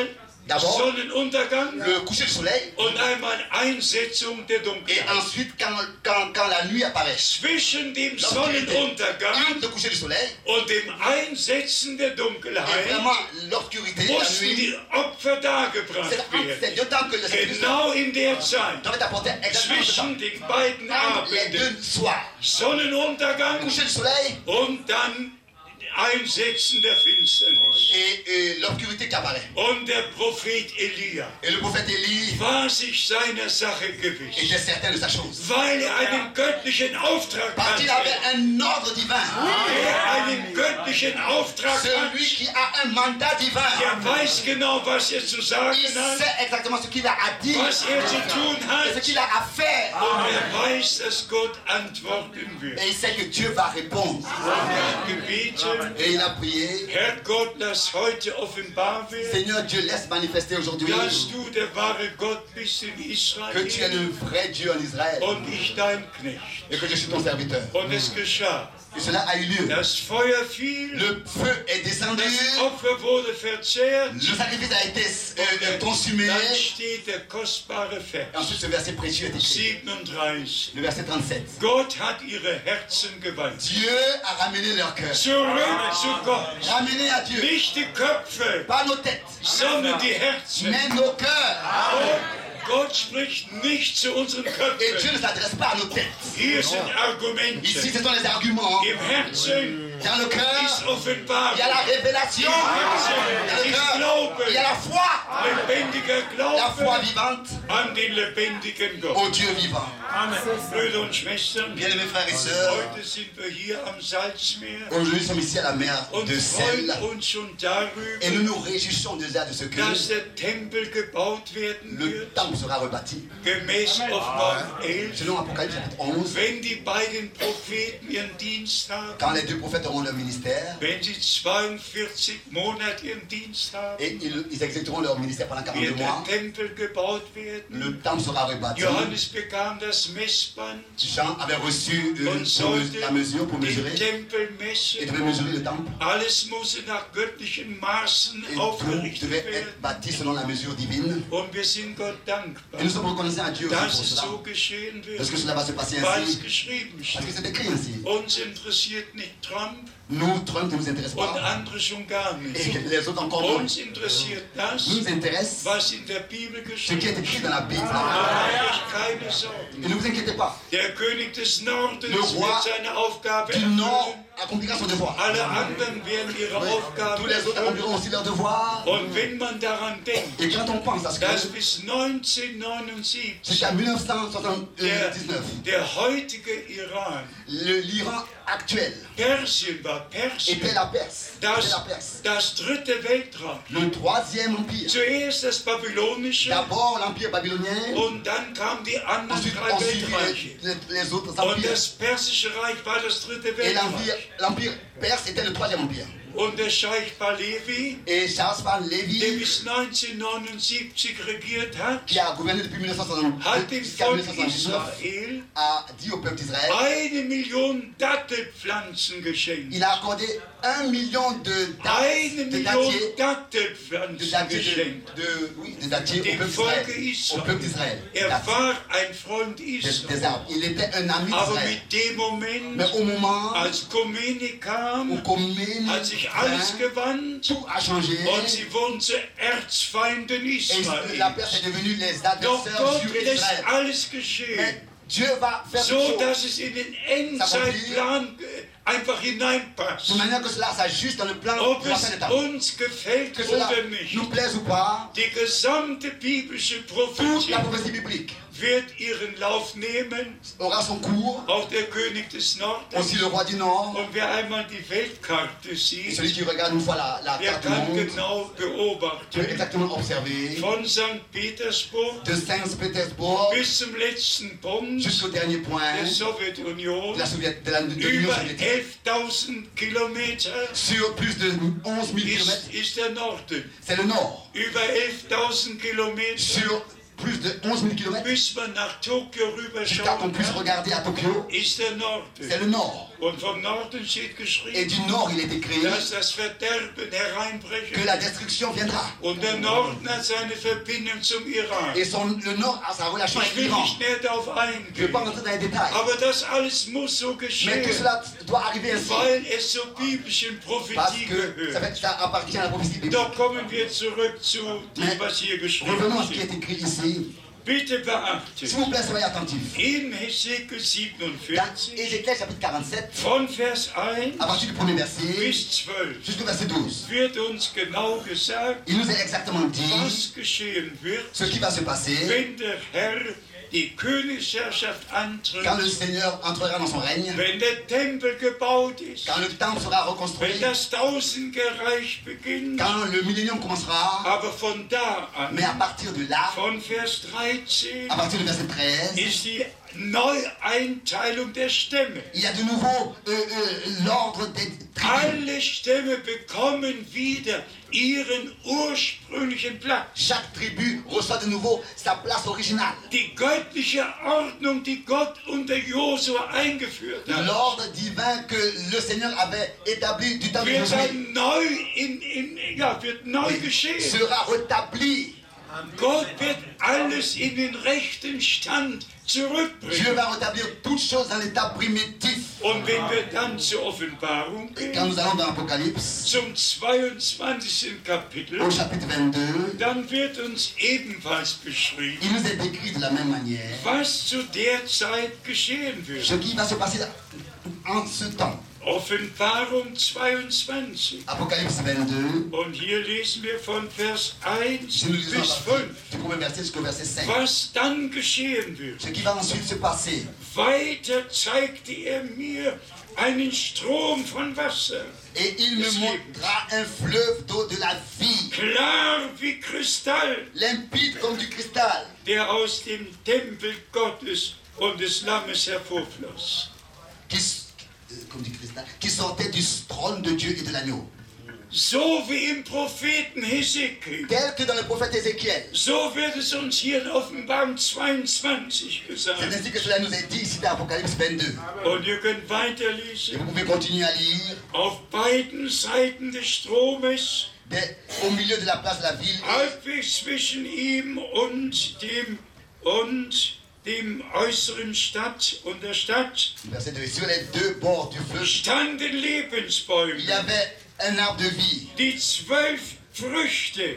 D'abord, Sonnenuntergang le coucher du soleil. und einmal Einsetzung der Et Dunkelheit. ensuite, quand, quand, quand la nuit apparaît, Zwischen dem l'obscurité Sonnenuntergang entre le coucher du soleil und dem Einsetzen der et Dunkelheit vraiment l'obscurité, la mussten nuit, die Opfer c'est dargebracht entre ces werden. deux temps que le sacrifice Genau in der Zeit, doit être apporté exactement ce temps. zwischen den beiden Entre les Abenden, deux soirs, Sonnenuntergang coucher du soleil und dann Einsetzen der Finsternis. et, et l'obscurité qui apparaît. Und der Prophet Elia Et le prophète Élie war sich seiner Sache gewiss, était certain de sa chose. weil er einen göttlichen Auftrag Parce qu'il avait hatte. un ordre divin. Wer einen göttlichen Auftrag hat, Celui qui a un mandat divin, der weiß genau, was er zu sagen il hat, sait exactement ce qu'il a à dire was er zu tun et ce hat, qu'il a à faire. und er weiß, dass Gott antworten wird. Et il sait que Dieu va répondre. Er hat gebetet, Et il a prié, Herr Gott, lass heute offenbar werden, Seigneur Dieu, laisse manifester aujourd'hui dass du der wahre Gott bist in que tu es Israel le vrai Dieu en Israël und ich dein Knecht. et que je suis ton serviteur. Und es geschah. Et cela a eu lieu. Das Feuer fiel, Le feu est descendu, das Opfer wurde verzehrt, le sacrifice a été euh, euh, und consumé. dann steht der kostbare Et Vers, ensuite ce verset précieux est écrit. siebenunddreißig. Le verset trente-sept. Gott hat ihre Herzen gewandt. Dieu a ramené leur cœur. Zurück zu Gott. Ramené à Dieu. Nicht die Köpfe, Pas nos têtes, sondern die Herzen. mais nos cœurs. Und Gott spricht nicht zu unseren Et Dieu Köpfen. ne s'adresse pas à nos têtes. Hier sind Ici, Argumente. ce sont les arguments. Im Herzen Dans le ist cœur, offenbar. il y a la révélation. Dans le Ist cœur, Glaube, il y a la foi. lebendiger La foi Glaube vivante an den lebendigen Gott. au Dieu vivant. Brüder und Schwestern, Bien-aimés frères et sœurs, heute sind wir hier am Salzmeer aujourd'hui nous sommes ici à la mer und de freuen Sel uns schon et nous darüber, nous réjouissons déjà de ce que dass der Tempel gebaut werden le wird, temple sera rebâti. gemäß Offenbarung elf. Selon Apocalypse chapitre onze, Wenn die beiden Propheten ihren Dienst haben, quand les deux prophètes auront leur ministère wenn sie zweiundvierzig Monate ihren Dienst haben, et ils, ils exécuteront leur ministère pendant quarante-deux wird der mois, Tempel gebaut werden. le temple sera rebâti. Johannes bekam das Messband Jean avait reçu euh, und pour sollte mes- la mesure pour den mesurer Tempel et messen. devait mesurer le temple. Alles musste nach göttlichen Maßen Et tout aufgerichtet devait werden. être bâti selon la mesure divine. Und wir sind Gott dankbar, Et nous sommes reconnaissants à Dieu aussi dass pour es cela. so geschehen Parce que wird, cela va se passer weil es ainsi. geschrieben Parce que steht. c'est écrit ainsi. Uns interessiert nicht Trump Nous, Trump ne nous intéresse und pas. andere schon gar nicht. Et les autres encore moins. Uns interessiert das, Nous intéresse was in der Bibel ce qui est geschrieben écrit steht. dans la Bible. Da mache ich keine Sorgen. Et ne vous inquiétez pas. Der König des Nordens Le roi wird seine Aufgabe Du Nord erfüllen. accomplira son devoir. Alle anderen werden ihre Oui. Aufgabe Tous les autres erfüllen. accompliront aussi leur devoir. Und wenn man daran denkt, Et quand on pense à ce dass que bis neunzehnhundertneunundsiebzig jusqu'à mille neuf cent der, soixante-dix-neuf, der heutige Iran le- l'Iran actuel Persien war, Persien, était la Perse. Était das, la Perse. das dritte Weltreich. Le troisième empire. Zuerst das babylonische D'abord l'empire babylonien, und dann kamen die anderen ensuite drei on suivit Weltreiche. les, les- les autres Und empires. das persische Reich war das dritte Et l'empire, Weltreich. l'empire perse était le troisième empire. Und der Scheich Pahlavi, Et Charles Van der Levi, bis neunzehnhundertneunundsiebzig regiert hat, qui a gouverné depuis mille neuf cent soixante-dix hat dem jusqu'à Volk mille neuf cent soixante-dix-neuf, Israel a dit au peuple d'Israël, eine Million Dattelpflanzen geschenkt. il a accordé un million de Eine dates, de Million dattiers, de Dattelpflanzen dattiers, geschenkt. de, de- oui, de dattiers au Dem peuple Volke d'Israël. Au peuple Israel. d'Israël. Er Dates, war ein Freund des, Israels. des arbres. Il était un ami Aber d'Israël. mit dem Moment, Mais au moment als Khomeini où kam, Khomeini hat sich alles vint, gewandt tout a changé. und sie wurden zu Erzfeinden Et la Perse est Israels. devenue les Doch adversaires Gott jurés lässt d'Israël. alles geschehen, Mais Dieu va faire so quelque chose dass es in den Endzeitplan äh, einfach hineinpasst. de manière que cela s'ajuste dans le plan Ob de la fin es des temps. uns gefällt Que cela oder nicht, nous plaise ou pas, die gesamte biblische toute Prophetie la prophétie biblique wird ihren Lauf nehmen, aura son cours. auch der König des Nordens. Aussi le roi du Nord, Und wer einmal die Weltkarte et sieht, celui qui regarde une fois la, la der carte du kann monde, genau peut beobachten, exactement observer von Sankt Petersburg de Saint-Pétersbourg bis zum letzten Punkt jusqu'au dernier point der de Sowjetunion, la Soviet- de la- de l'Union über soviétique. elftausend Kilometer Sur plus de onze mille ist, kilomètres, ist der Norden. c'est le Nord. Über elftausend Kilometer Sur plus de onze mille kilomètres. bis man nach Tokio Jusqu'à qu'on rüberschauen puisse kann, regarder à Tokyo, ist der c'est Norden. le nord. Und vom Norden steht Et geschrieben, du nord, il est écrit dass das Verderben que hereinbrechen la wird. destruction viendra. Und der Norden hat seine Verbindung zum Iran. Et son, le nord a sa relation Ich avec will l'Iran. nicht näher darauf Je ne vais eingehen. pas rentrer dans les détails. Aber das alles muss so Mais geschehen, tout cela doit arriver ainsi. weil es zur biblischen Parce Prophetie que ça, gehört. fait, ça appartient à la prophétie biblique. Doch kommen wir zurück zu dem, was hier geschrieben Revenons à ce qui steht. est écrit ici. Bitte beachtet, S'il vous plaît, soyez attentifs. in Hesekiel Dans siebenundvierzig, Ézéchiel chapitre quarante-sept, von Vers eins à partir du premier verset bis zwölf, jusqu'au verset douze, wird uns genau gesagt, il nous est exactement dit was geschehen wird, ce qui va se passer wenn der Herr die Königsherrschaft antritt, quand le Seigneur entrera dans son règne, wenn der Tempel gebaut ist, quand le temple sera reconstruit, wenn das Tausendgereich beginnt. quand le millénium commencera. Aber von da an, Mais à partir de là, von Vers dreizehn, à partir du verset treize, ist die Neueinteilung der Stämme. il y a de nouveau euh, euh, l'ordre des tribus. Alle Stämme bekommen wieder ihren ursprünglichen Platz. Chaque tribu reçoit de nouveau sa place originale. Die göttliche Ordnung, die Gott unter Josua eingeführt hat, L'ordre divin que le Seigneur avait établi du temps de wird Josué dann neu, in, in, ja, wird neu geschehen. sera rétabli. Gott wird alles in den rechten Stand Dieu zurückbringen. va rétablir toutes choses dans l'état primitif. Und wenn wir dann zur Offenbarung Et quand gehen, nous allons dans l'Apocalypse, zum zweiundzwanzigsten Kapitel, au chapitre vingt-deux, dann wird uns ebenfalls beschrieben, il nous est décrit de la même manière was zu der Zeit geschehen ce wird. qui va se passer en ce temps. Offenbarung zweiundzwanzig. Apocalypse vingt-deux, Und hier lesen wir von Vers eins je nous lisons bis à partir fünf, du premier verset jusqu'au verset cinq. was dann geschehen wird. Ce qui va ensuite se passer. Weiter zeigte er mir einen Strom von Wasser, Et il me montra un fleuve d'eau de la vie, klar wie Kristall, limpide comme du cristal, der aus dem Tempel Gottes und des Lammes hervorfloss. qui, euh, comme du cristal, qui sortait du trône de Dieu et de l'agneau. So wie im Propheten Hesekiel, Tel que dans le prophète Ézéchiel. so wird es uns hier in Offenbarung zweiundzwanzig C'est gesagt. ainsi que cela nous est dit ici dans Apocalypse vingt-deux. Und ihr könnt Et weiterlesen. vous pouvez continuer à lire. Auf beiden Seiten des Stromes, Dès- au milieu de la place de la ville, halbwegs zwischen ihm und dem und dem äußeren Stadt und der Stadt, verset deux, sur les deux bords du fleuve, standen il Lebensbäume, y avait un arbre de vie, die zwölf Früchte,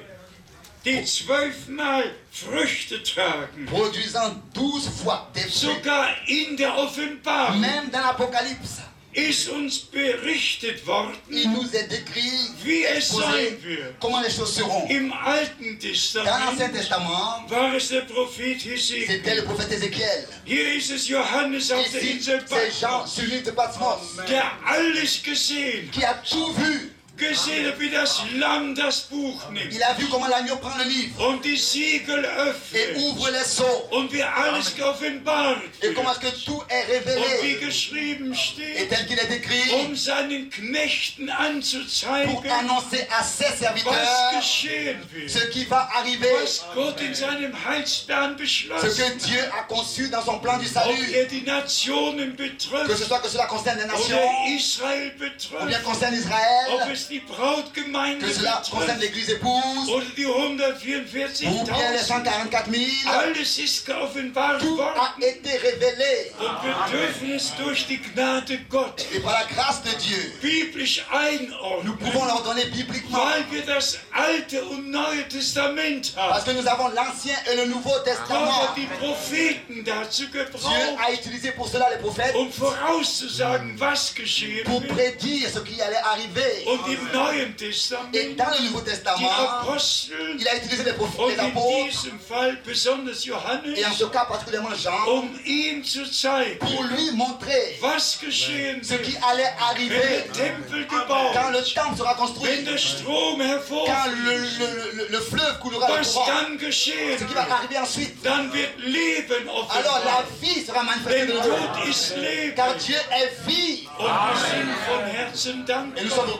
die zwölfmal Früchte tragen. produisant douze fois des fruits. Sogar in der Offenbarung Même dans l'Apocalypse, ist uns berichtet worden, il nous est décrit, wie es sein exposé, wird. comment les choses seront. Im Alten Dans l'Ancien Testament Testament, war es der Prophet c'était Hesekiel. le prophète Ézéchiel. Hier ist es Johannes auf der Ici, Insel c'est Jean Patmos, sur l'île de Patmos der alles gesehen, qui a tout vu. gesehen hat, wie das Lamm das Buch nimmt Il a vu comment l'agneau prend le livre und die Siegel et öffnet ouvre les seaux. und wie alles geoffenbart Et wird. comment est-ce que tout est Und wie révélé. geschrieben Et steht, tel qu'il est écrit, um seinen Knechten pour anzuzeigen, annoncer à ses was serviteurs geschehen wird, ce qui va arriver, was Gott in seinem Heilsplan ce beschlossen que Dieu a conçu dans son plan du ob salut, er die Nationen que ce betrifft soit que cela concerne les nations, oder Israel ou bien betrifft, concerne ob Israël, es die Brautgemeinde que cela concerne betrifft l'église épouse, oder die ou bien les hundertvierundvierzigtausend. cent quarante-quatre mille, Alles ist geoffenbart tout a worden été révélé. und wir dürfen es durch die Gnade Gottes Et par la grâce de Dieu, biblisch nous pouvons einordnen, l'ordonner bibliquement, weil wir das Alte und Neue Testament parce haben. que nous avons l'Ancien et le Nouveau Gott Testament. hat die Propheten dazu Dieu gebraucht, a utilisé pour cela les prophètes, um vorauszusagen, was geschehen pour wird. prédire ce qui allait arriver. Und im Neuen Et Testament dans le Nouveau die Testament, Apostel il a utilisé les prophètes, und les in apôtres, diesem Fall besonders et en Johannes, ce cas particulièrement Jean, um ihm zu zeigen, pour lui montrer was geschehen ce qui wird, allait wenn arriver der Tempel quand gebaut, le temple sera wenn construit, der Strom quand le, hervorfließt, le- le- le fleuve coulera le was courant, dann geschehen ce qui va wird. arriver ensuite. Dann wird Leben Alors la offenbart, vie sera manifestée denn de nous, Gott ist Leben. car Dieu est vie. Und wir sind von Herzen Et dankbar, nous sommes reconnaissants de tout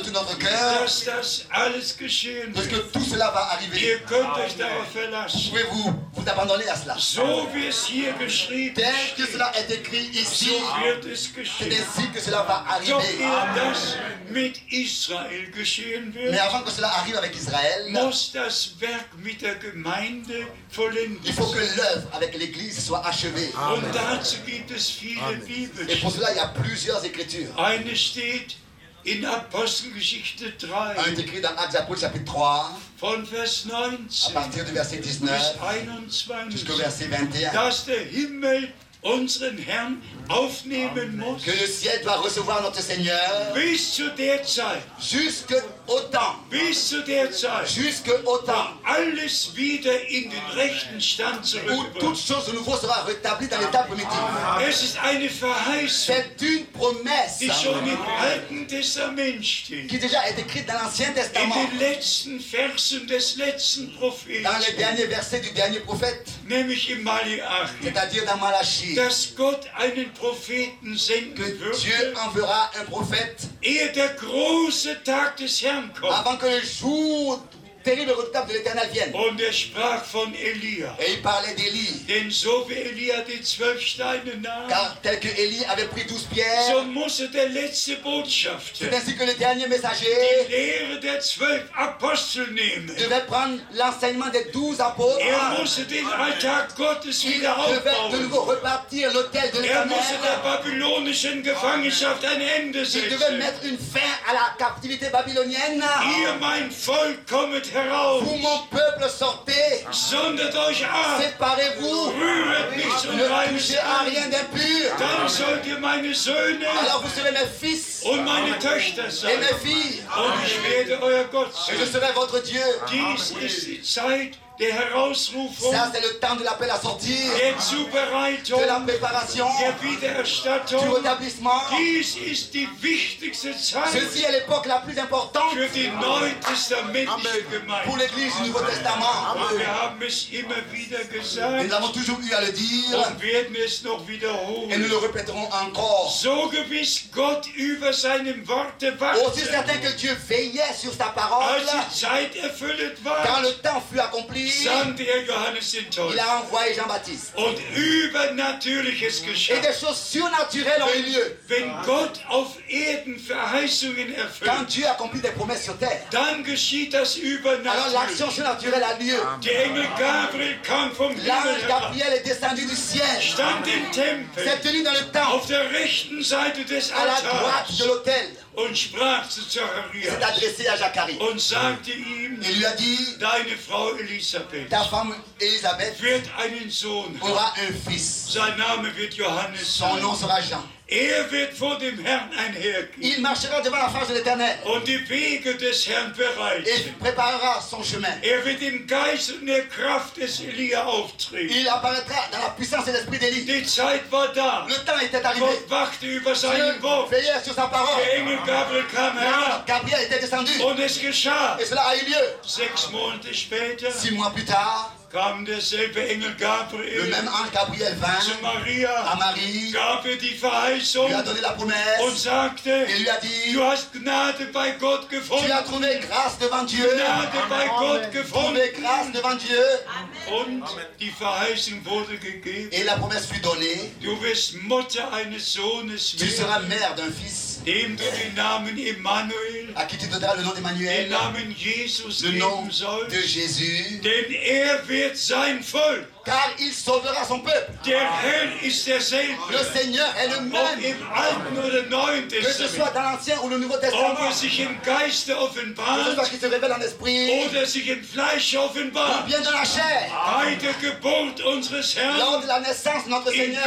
tout notre cœur, dass das alles geschehen parce que wird. tout cela va arriver. Ihr könnt euch darauf verlassen. Pouvez-vous vous abandonner à cela? So wie es hier geschrieben Tel que steht, cela est écrit ici, so wird es c'est geschehen. ainsi que cela va Doch arriver. ehe das mit Israel geschehen Mais wird, avant que cela arrive avec Israël, muss das Werk mit der Gemeinde vollendet il faut que sein. l'œuvre avec l'Église soit achevée. Und dazu gibt es viele Et pour Bibelstellen. cela, il y a plusieurs écritures. Eine steht in Apostelgeschichte Un drei, est écrit dans Actes des Apôtres chapitre trois, von Vers à neunzehn partir du verset bis dix-neuf einundzwanzig, jusqu'au verset vingt et un. dass der Himmel unseren Herrn aufnehmen muss. Que le ciel doit recevoir notre Seigneur Bis zu der Zeit, jusque au temps, bis zu der Zeit, jusque au temps alles wieder in den rechten Stand où toute zurückgebracht. chose de nouveau sera rétablie dans l'état primitif. Es ist eine Verheißung, C'est une promesse die schon im Alten Testament steht. qui déjà est écrite dans l'Ancien In Testament, den letzten Versen des letzten dans Propheten, les derniers versets du dernier prophète, nämlich im Malachi, c'est-à-dire dans Malachie, dass Gott einen Propheten senden que Dieu würde, enverra un prophète ehe der große Tag des Herrn kommt. avant que le jour terrible et redoutable de l'Éternel vienne. Und er sprach von Elia. Et il parlait d'Élie, Denn so wie Elia die zwölf Steine nahm, car tel que Élie avait pris douze pierres, so musste der letzte Botschafter c'est ainsi que le dernier die messager Lehre der zwölf Apostel nehmen. devait prendre l'enseignement des douze apôtres. Er musste den Alltag Gottes Il wieder devait de aufbauen. nouveau repartir l'autel de Er musste der l'Éternel. babylonischen Gefangenschaft ein Ende Il devait setzen. mettre une fin à la captivité babylonienne. Ihr, mein Volk, kommet heraus. Vous, mon peuple, sortez, Sondert euch ab. séparez-vous, Rühret nichts ne Unreines touchez à an. rien d'impur. Dann sollt ihr meine Söhne Alors vous serez mes fils und meine Töchter et sein. mes filles, Und ich werde euer Gott et je sein. serai votre Dieu. Dies ist die Zeit der Herausrufung, Ça, c'est le temps de l'appel à sortir, der Zubereitung, de la préparation, der du Wiedererstattung. rétablissement. Dies ist die wichtigste Zeit Ceci est l'époque la plus importante für die neutestamentliche pour Gemeinde. l'Église du Nouveau Testament. Und wir haben es immer wieder Et gesagt nous avons toujours eu à le dire und werden es noch et nous wiederholen. le répéterons encore. So gewiss Gott über seinem Worte Aussi wachte, certain que Dieu veillait sur sa parole, als die Zeit erfüllt quand war, le temps fut accompli, sandte er Johannes den il Täufer. a envoyé Jean-Baptiste. Und Übernatürliches Et geschah. des choses surnaturelles ont eu lieu. Wenn Gott auf Erden Verheißungen Quand erfüllt, Dieu accomplit des promesses sur terre, dann geschieht das alors Übernatürliche. l'action surnaturelle a lieu. Der Engel Gabriel kam vom Himmel L'ange herab, Gabriel est descendu du ciel, stand im Tempel s'est tenu dans le temple, auf der rechten Seite des à la droite Altars de l'autel, und sprach zu s'est Zacharias adressé à Zacharie und sagte ihm, et lui a dit, deine Frau Elisabeth ta femme Élisabeth wird einen Sohn haben. aura un fils. Sein Name wird Johannes Son sein. nom sera Jean. Er wird vor dem Herrn einhergehen Il marchera devant la face de l'Éternel und die Wege des Herrn et bereiten. préparera son chemin. Er wird im Geist und der Kraft des Elia auftreten. Il apparaîtra dans la puissance et l'esprit d'Élie. Die Zeit war da. Le temps était arrivé. Gott wachte über seinen Dieu Wort. veillait sur sa parole. Der Engel Gabriel kam herab Gabriel était descendu und es geschah. et cela a eu lieu. Sechs Monate später Six mois plus tard, kam derselbe Engel le Gabriel même ange Gabriel zu vint à Maria, Marie, gab ihr die lui Verheißung a donné la und promesse sagte, et lui a dit, du hast Gnade bei Gott tu gefunden. as trouvé grâce devant Dieu, Gnade bei Gott trouvé gefunden. grâce devant Dieu Und die Verheißung wurde gegeben. et la promesse fut donnée. Du wirst Mutter eines Sohnes Tu seras werden, mère d'un fils dem du den Namen Emmanuel, à qui tu donneras le nom den d'Emmanuel, Namen Jesus le nom geben de sollst. Jésus, Denn er wird sein Volk. car il sauvera son peuple. Der Herr ist Le derselbe. Seigneur est le Ob même, im Alten oder Neuen que ce soit Testament. dans l'Ancien ou le Nouveau Ob Testament, er sich im Geiste que ce soit offenbart qui se révèle en esprit oder sich im Fleisch ou offenbart. bien dans la chair. Bei der Geburt unseres Herrn Lors de la naissance de notre in Seigneur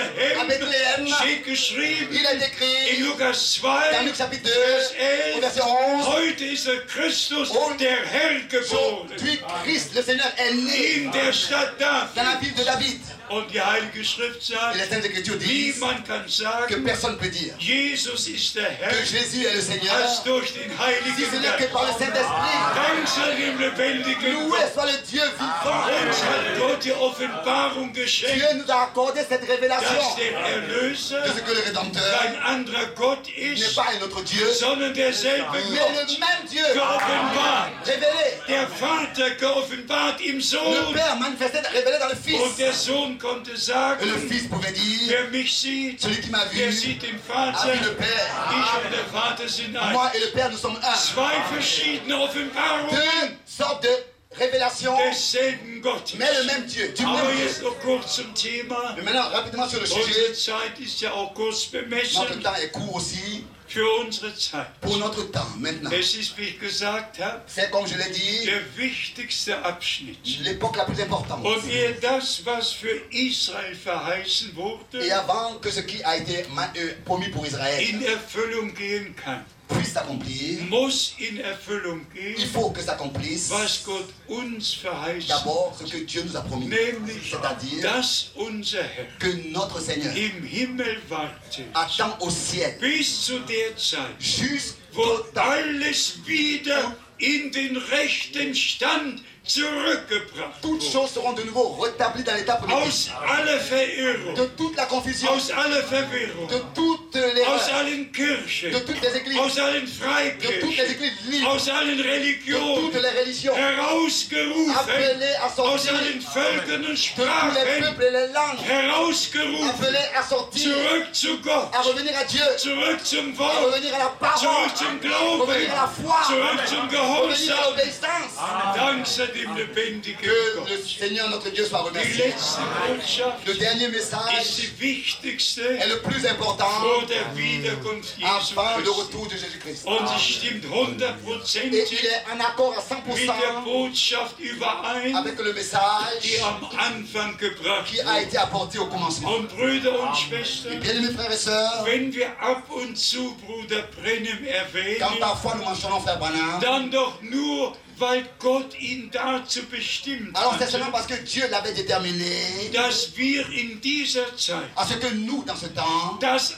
à Bethlehem Bethléem, steht geschrieben il est in écrit Lukas dans zwei, Luc chapitre Vers deux, au verset elf, onze, heute ist der Christus, Und der Herr, geboren. aujourd'hui Christ, le Seigneur, est né In der Stadt dans la David. ville de David. Und die Heilige Schrift Et sagt, les Saintes Écritures disent niemand kann que sagen, personne ne peut dire Jesus ist der Herr, que Jésus est le Seigneur als durch den si Heiligen ce n'est que Geist. par le Saint-Esprit. Ganz sei dem lebendigen Loué Gott. soit le Dieu vivant. Uns hat Gott die Offenbarung geschenkt, Dieu nous a accordé cette dass révélation der Erlöser de ce que le Rédempteur kein anderer Gott n'est ist, pas un autre Dieu, sondern derselbe mais Gott, le même Dieu geoffenbart. révélé. Der Vater geoffenbart im Le Sohn. Père manifesté, révélé dans le Und Fils. der Sohn konnte sagen, Et le Fils pouvait dire, wer mich sieht, celui qui m'a vu der sieht den a Vater. vu le Père. Ich und der Vater sind ein. Moi et le Père, nous sommes un. Zwei verschiedene Offenbarungen Deux sortes de révélations, desselben Gottes. mais le même Dieu. Du Aber même Dieu. jetzt noch kurz zum Thema. Et maintenant, rapidement sur le Unsere sujet. Zeit ist ja auch kurz bemessen Notre temps est court aussi für unsere Zeit. pour notre temps maintenant. Es ist, wie ich gesagt habe, C'est comme je l'ai dit, der wichtigste Abschnitt. l'époque la plus importante. Und ehe das, was für Israel verheißen wurde, Et avant que ce qui a été ma- euh, promis pour Israël in Erfüllung gehen kann, puisse s'accomplir, muss in Erfüllung il gehen, faut que s'accomplisse was Gott uns verheißt, d'abord ce que Dieu nous a promis. nämlich, C'est-à-dire dass unser Herr que notre Seigneur im Himmel wartet, attend au ciel bis zu der Zeit, jusqu'au wo temps alles wieder in den rechten Stand zurückgebracht toutes wird. choses seront de nouveau rétablies dans l'état primitif. Aus aller Verirrung, De toute la confusion, aus aller Verwirrung, de toutes les aus erreurs, allen Kirchen, de toutes les églises, aus allen de toutes les Freikirchen, églises libres, aus allen de Religionen, toutes les religions, herausgerufen, appelées à aus sortir allen Völkern und de tous les Sprachen, peuples et les langues, herausgerufen, appelées à sortir, zurück zu Gott, à revenir à Dieu, zurück zum à Wort, revenir à la parole, zurück zum Glauben, revenir à la foi, zurück zum revenir à Gehorsam. l'obéissance. Dank sei dem lebendigen Que Gott. le Seigneur notre Dieu soit Die remercié. letzte Botschaft Le dernier ist message die wichtigste est le plus important vor der Wiederkunft Jesu avant le Christi. retour de Jésus-Christ. Und sie stimmt Et hundertprozentig il est en accord à cent pour mit der cent Botschaft überein, avec le message die am Anfang gebracht qui a wurde. été apporté au commencement. Und Brüder und Schwestern, Bien-aimés frères et sœurs, wenn wir ab und zu Bruder Brennem quand erwähnen, parfois nous mentionnons frère Branham, dann doch nur, weil Gott ihn dazu bestimmt alors c'est seulement hat, parce que Dieu l'avait déterminé dass wir in dieser Zeit à ce que nous, dans ce temps, das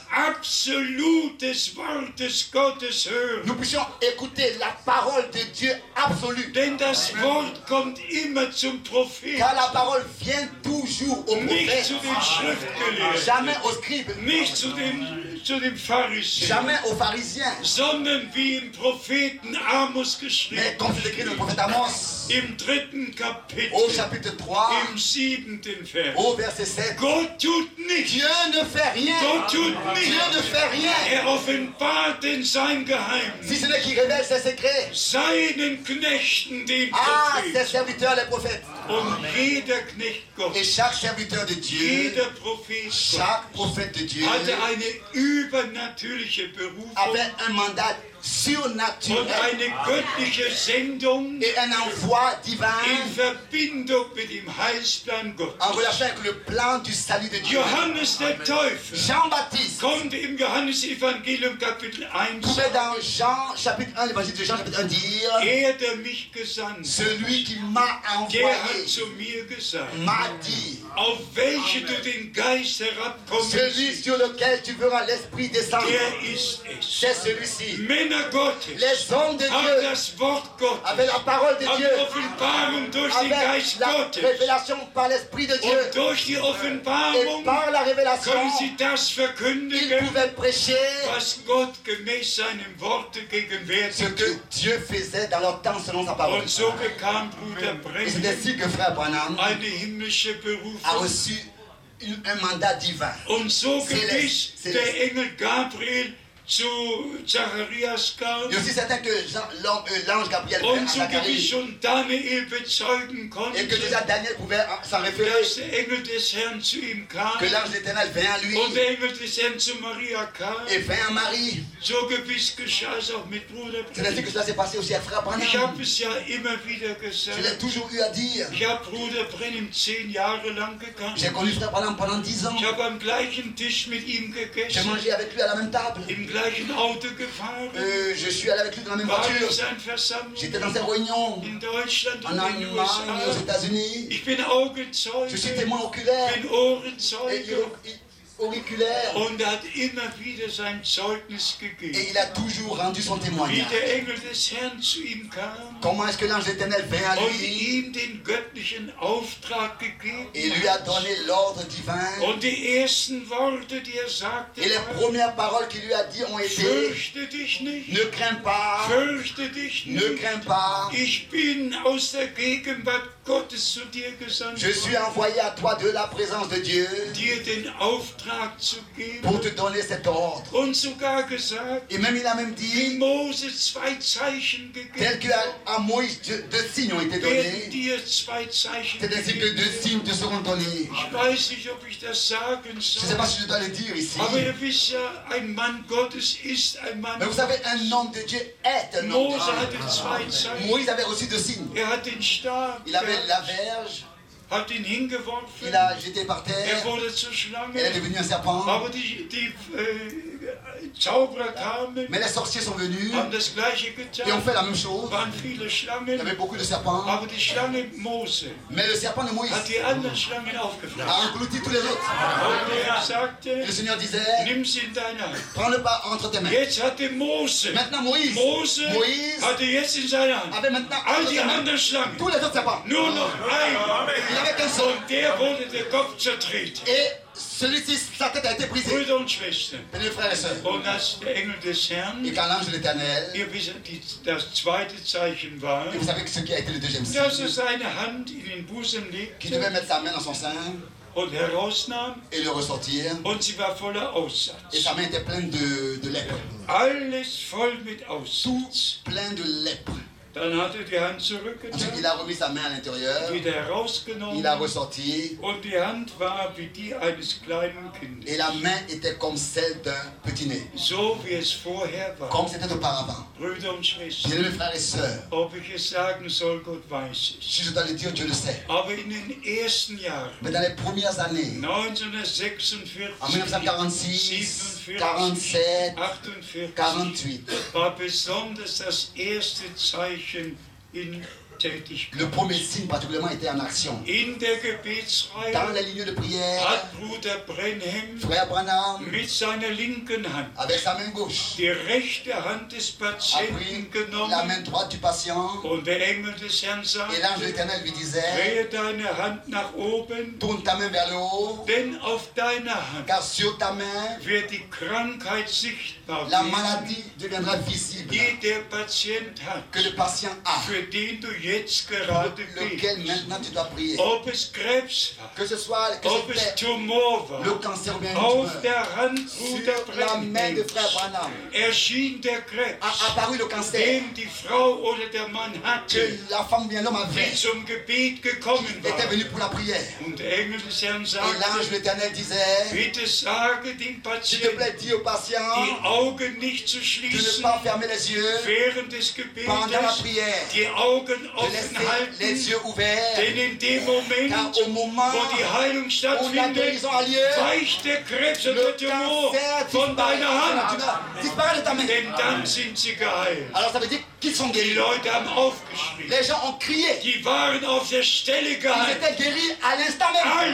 Absolut des Wortes Gottes hören. nous puissions écouter la parole de Dieu absolue. Denn das Wort kommt immer zum Propheten, Car la parole vient toujours au nicht prophète, zu den Schriftgelehrten, jamais aux scribes, nicht zu den, zu den Pharisäern, jamais aux pharisiens. sondern wie im Propheten Amos Mais geschrieben comme c'est écrit dans le prophète Amos, im dritten au Kapitel, chapitre trois, im siebenten Vers. au verset sept, Gott tut nichts, Dieu ne fait rien. Gott tut Dieu nichts. ne fait rien. Er offenbart denn sein Si Geheimnis ce n'est qu'il révèle ses secrets seinen Knechten, den à ses Propheten. serviteurs, les prophètes. Und jeder Knecht Et Gottes, chaque serviteur de Dieu, jeder Prophet Gottes chaque prophète de Dieu hatte eine übernatürliche Berufung avait un mandat und surnaturel eine göttliche Sendung et un envoi divin in Verbindung mit dem Heilsplan Gottes. en relation avec le plan du salut de Dieu. Johannes der Täufer Jean-Baptiste konnte im Johannesevangelium Kapitel eins pouvait sagen, dans Jean chapitre un, l'évangile de Jean chapitre un dire, er, der mich gesandt, celui qui m'a der hat envoyé zu mir gesagt, m'a dit, auf welche du den Geist herabkommen celui siehst, sur lequel tu verras l'Esprit descendre, der ist es. c'est celui-ci. Männer Gottes Les hommes de haben Dieu das Wort Gottes, avaient la parole de haben Dieu, Offenbarung durch den avec Geist la Gottes. révélation par l'Esprit de Dieu. Und durch die Et Offenbarung par la révélation, können sie das ils verkündigen, pouvaient prêcher was Gott gemäß seinem Worte ce gegenwärtig que tut. Dieu faisait dans leur temps selon sa parole. Und so bekam Bruder Et c'est Brennan ainsi que frère Branham eine himmlische a Berufung. reçu une- un mandat divin. Und so Céleste, gewiss Céleste. der Engel Gabriel zu Zacharias kam Il est aussi certain que Jean- l'homme- euh, l'ange Gabriel vint und à so gewiss Zacharie schon Daniel bezeugen et konnte, que déjà Daniel pouvait euh, s'en référer, dass der Engel des Herrn zu ihm kam que l'ange de l'Éternel vint à lui und der Engel des Herrn zu Maria kam. et vint à Marie. So gewiss geschah es auch mit Bruder C'est ainsi Brennan. que cela s'est passé aussi à frère Ich Branham. habe es ja immer wieder Je l'ai gesagt. toujours eu à dire. Ich habe Bruder Brennan zehn Jahre lang gekannt. J'ai connu frère Branham pendant dix ans. Ich habe am gleichen Tisch mit ihm J'ai gegessen, mangé avec lui à la même table. im gleichen Auto gefahren, Euh, je suis allé avec lui dans la même war in voiture. seinen Versammlungen J'étais dans ses réunions in Deutschland en und in den Allemagne, aux U S A. États-Unis. Ich bin Je suis Augenzeuge, témoin oculaire. bin Et il- Ohrenzeuge. il- auriculaires. und hat immer wieder sein Zeugnis Et gegeben. il a toujours rendu son Wie témoignage. der Engel des Herrn zu ihm kam Comment est-ce que l'ange éternel vint à und lui ihm den göttlichen Auftrag gegeben et lui a hat. donné l'ordre divin. Und die ersten Worte, die er sagte, Et les waren, premières paroles qu'il lui a dit ont été: fürchte dich nicht, ne crains pas, fürchte dich ne nicht. crains pas. Ich bin aus der Gegenwart Gottes zu dir gesandt Je suis worden, envoyé à toi de la présence de Dieu dir den Auftrag zu pour geben. te donner cet ordre. Und sogar gesagt, Et même il a même wie dit, Mose zwei Zeichen tel gegeben que hat, à, à Moïse deux, deux signes ont été werden donnés, dir zwei Zeichen c'est ainsi que gegeben. deux signes te seront donnés. Ich weiß nicht, ob ich das sagen Je ne sais soll, pas si je dois le dire ici, aber ihr wisst ja, ein Mann Gottes ist ein Mann mais vous savez, Gottes. un homme de Dieu est un homme de Mose hatte Dieu. zwei Zeichen. Moïse avait aussi deux signes. Er hat den Stab, Il avait la gehabt, verge, hat ihn hingeworfen, il a jeté par er terre, wurde zur elle est Schlange, devenue un serpent. aber die, die äh, Zauberer kamen, Mais les sorciers sont venus haben das Gleiche et ont getan, fait la même chose. waren viele Il y Schlangen, avait beaucoup de serpents. aber die Schlange Mose Mais le serpent de Moïse hat die anderen Schlangen aufgefressen. a englouti tous les autres. Und er Et sagte, le Seigneur disait, nimm sie in deine Hand. prends-le pas entre tes mains. Jetzt hatte Mose, Maintenant Moïse, Mose Moïse hatte jetzt in seiner Hand avait maintenant all entre die ses mains anderen Schlangen, tous les autres serpents. nur noch ein. Il n'avait qu'un seul. Und der wurde der Kopf zertreten. Et celui-ci, sa tête a été brisée. Brüder und Schwestern. Mes frères et sœurs. Und als der Engel des Herrn, Et quand l'ange de l'éternel, ihr wisst, die, das zweite Zeichen war, et vous savez que ce qui a été le deuxième signe, dass er seine Hand in den Busen qui legte devait mettre sa main dans son sein und herausnahm, et le ressortir, und sie war voller et Aussatz. sa main était pleine de, de lèpre. Alles voll mit Tout Aussatz. plein de lèpre. Dann hat er die Hand Ensuite, zurückgetan, il a remis sa main à l'intérieur, wieder il a herausgenommen, ressorti, und die Hand war wie die eines kleinen Kindes. et la main était comme celle d'un petit-né, So wie es vorher war. comme c'était auparavant. Brüder und Schwestern, Bien-aimés frères et sœurs, ob ich es sagen soll, Gott weiß es. si je dois le dire, Dieu le sait. Aber in den ersten Jahren, Mais dans les premières années, neunzehnhundertsechsundvierzig, en mille neuf cent quarante-six, siebenundvierzig, quarante-sept, achtundvierzig, quarante-huit, war besonders das erste Zeichen in le Tätigkeit. premier signe particulièrement était en action. In der Dans Gebetsreihe les lignes de prière, hat Bruder Brenhem frère Branham, mit seiner linken Hand avec sa main gauche, die rechte Hand des a Patienten pris la main genommen, droite du patient, und der Engel des Herrn et l'ange de sagte, l'éternel lui disait, drehe deine Hand nach oben, tourne ta main vers le haut, denn auf deiner Hand car sur ta main, wird die Krankheit sichtbar la werden, maladie deviendra visible, die der Patient hat, que le patient a, für den du jetzt gerade lequel betest. maintenant tu dois prier. Ob es Krebs war, Que ce soit que ob es c'était Tumor le war, cancer ou bien une auf tumeur, der Hand Bruder sur la main de Brenhems frère Branham erschien der a Krebs, apparu le cancer den die Frau oder der Mann que hatte, la femme ou bien l'homme die avait, zum Gebet gekommen était war. venu pour la prière. Und der Engel des Herrn Et l'ange de sagte, l'éternel disait, bitte sage dem s'il te Patienten, plaît, dis au patient die Augen nicht zu de ne schließen pas fermer les yeux während des pendant la Gebetes, prière, die Augen de offen laisser les halten, yeux ouverts, denn in dem Moment, car au moment wo die Heilung où la stattfindet, guérison a lieu, weicht der Krebs und le der Tumor cancer von disparaît, deiner Hand, disparaît de ta main. denn dann sind sie geheilt. Alors ça veut dire qu'ils sont Die guéris. Leute haben aufgeschrien, Les gens ont crié. die waren auf der Stelle Ils geheilt. étaient guéris à l'instant même. Alle,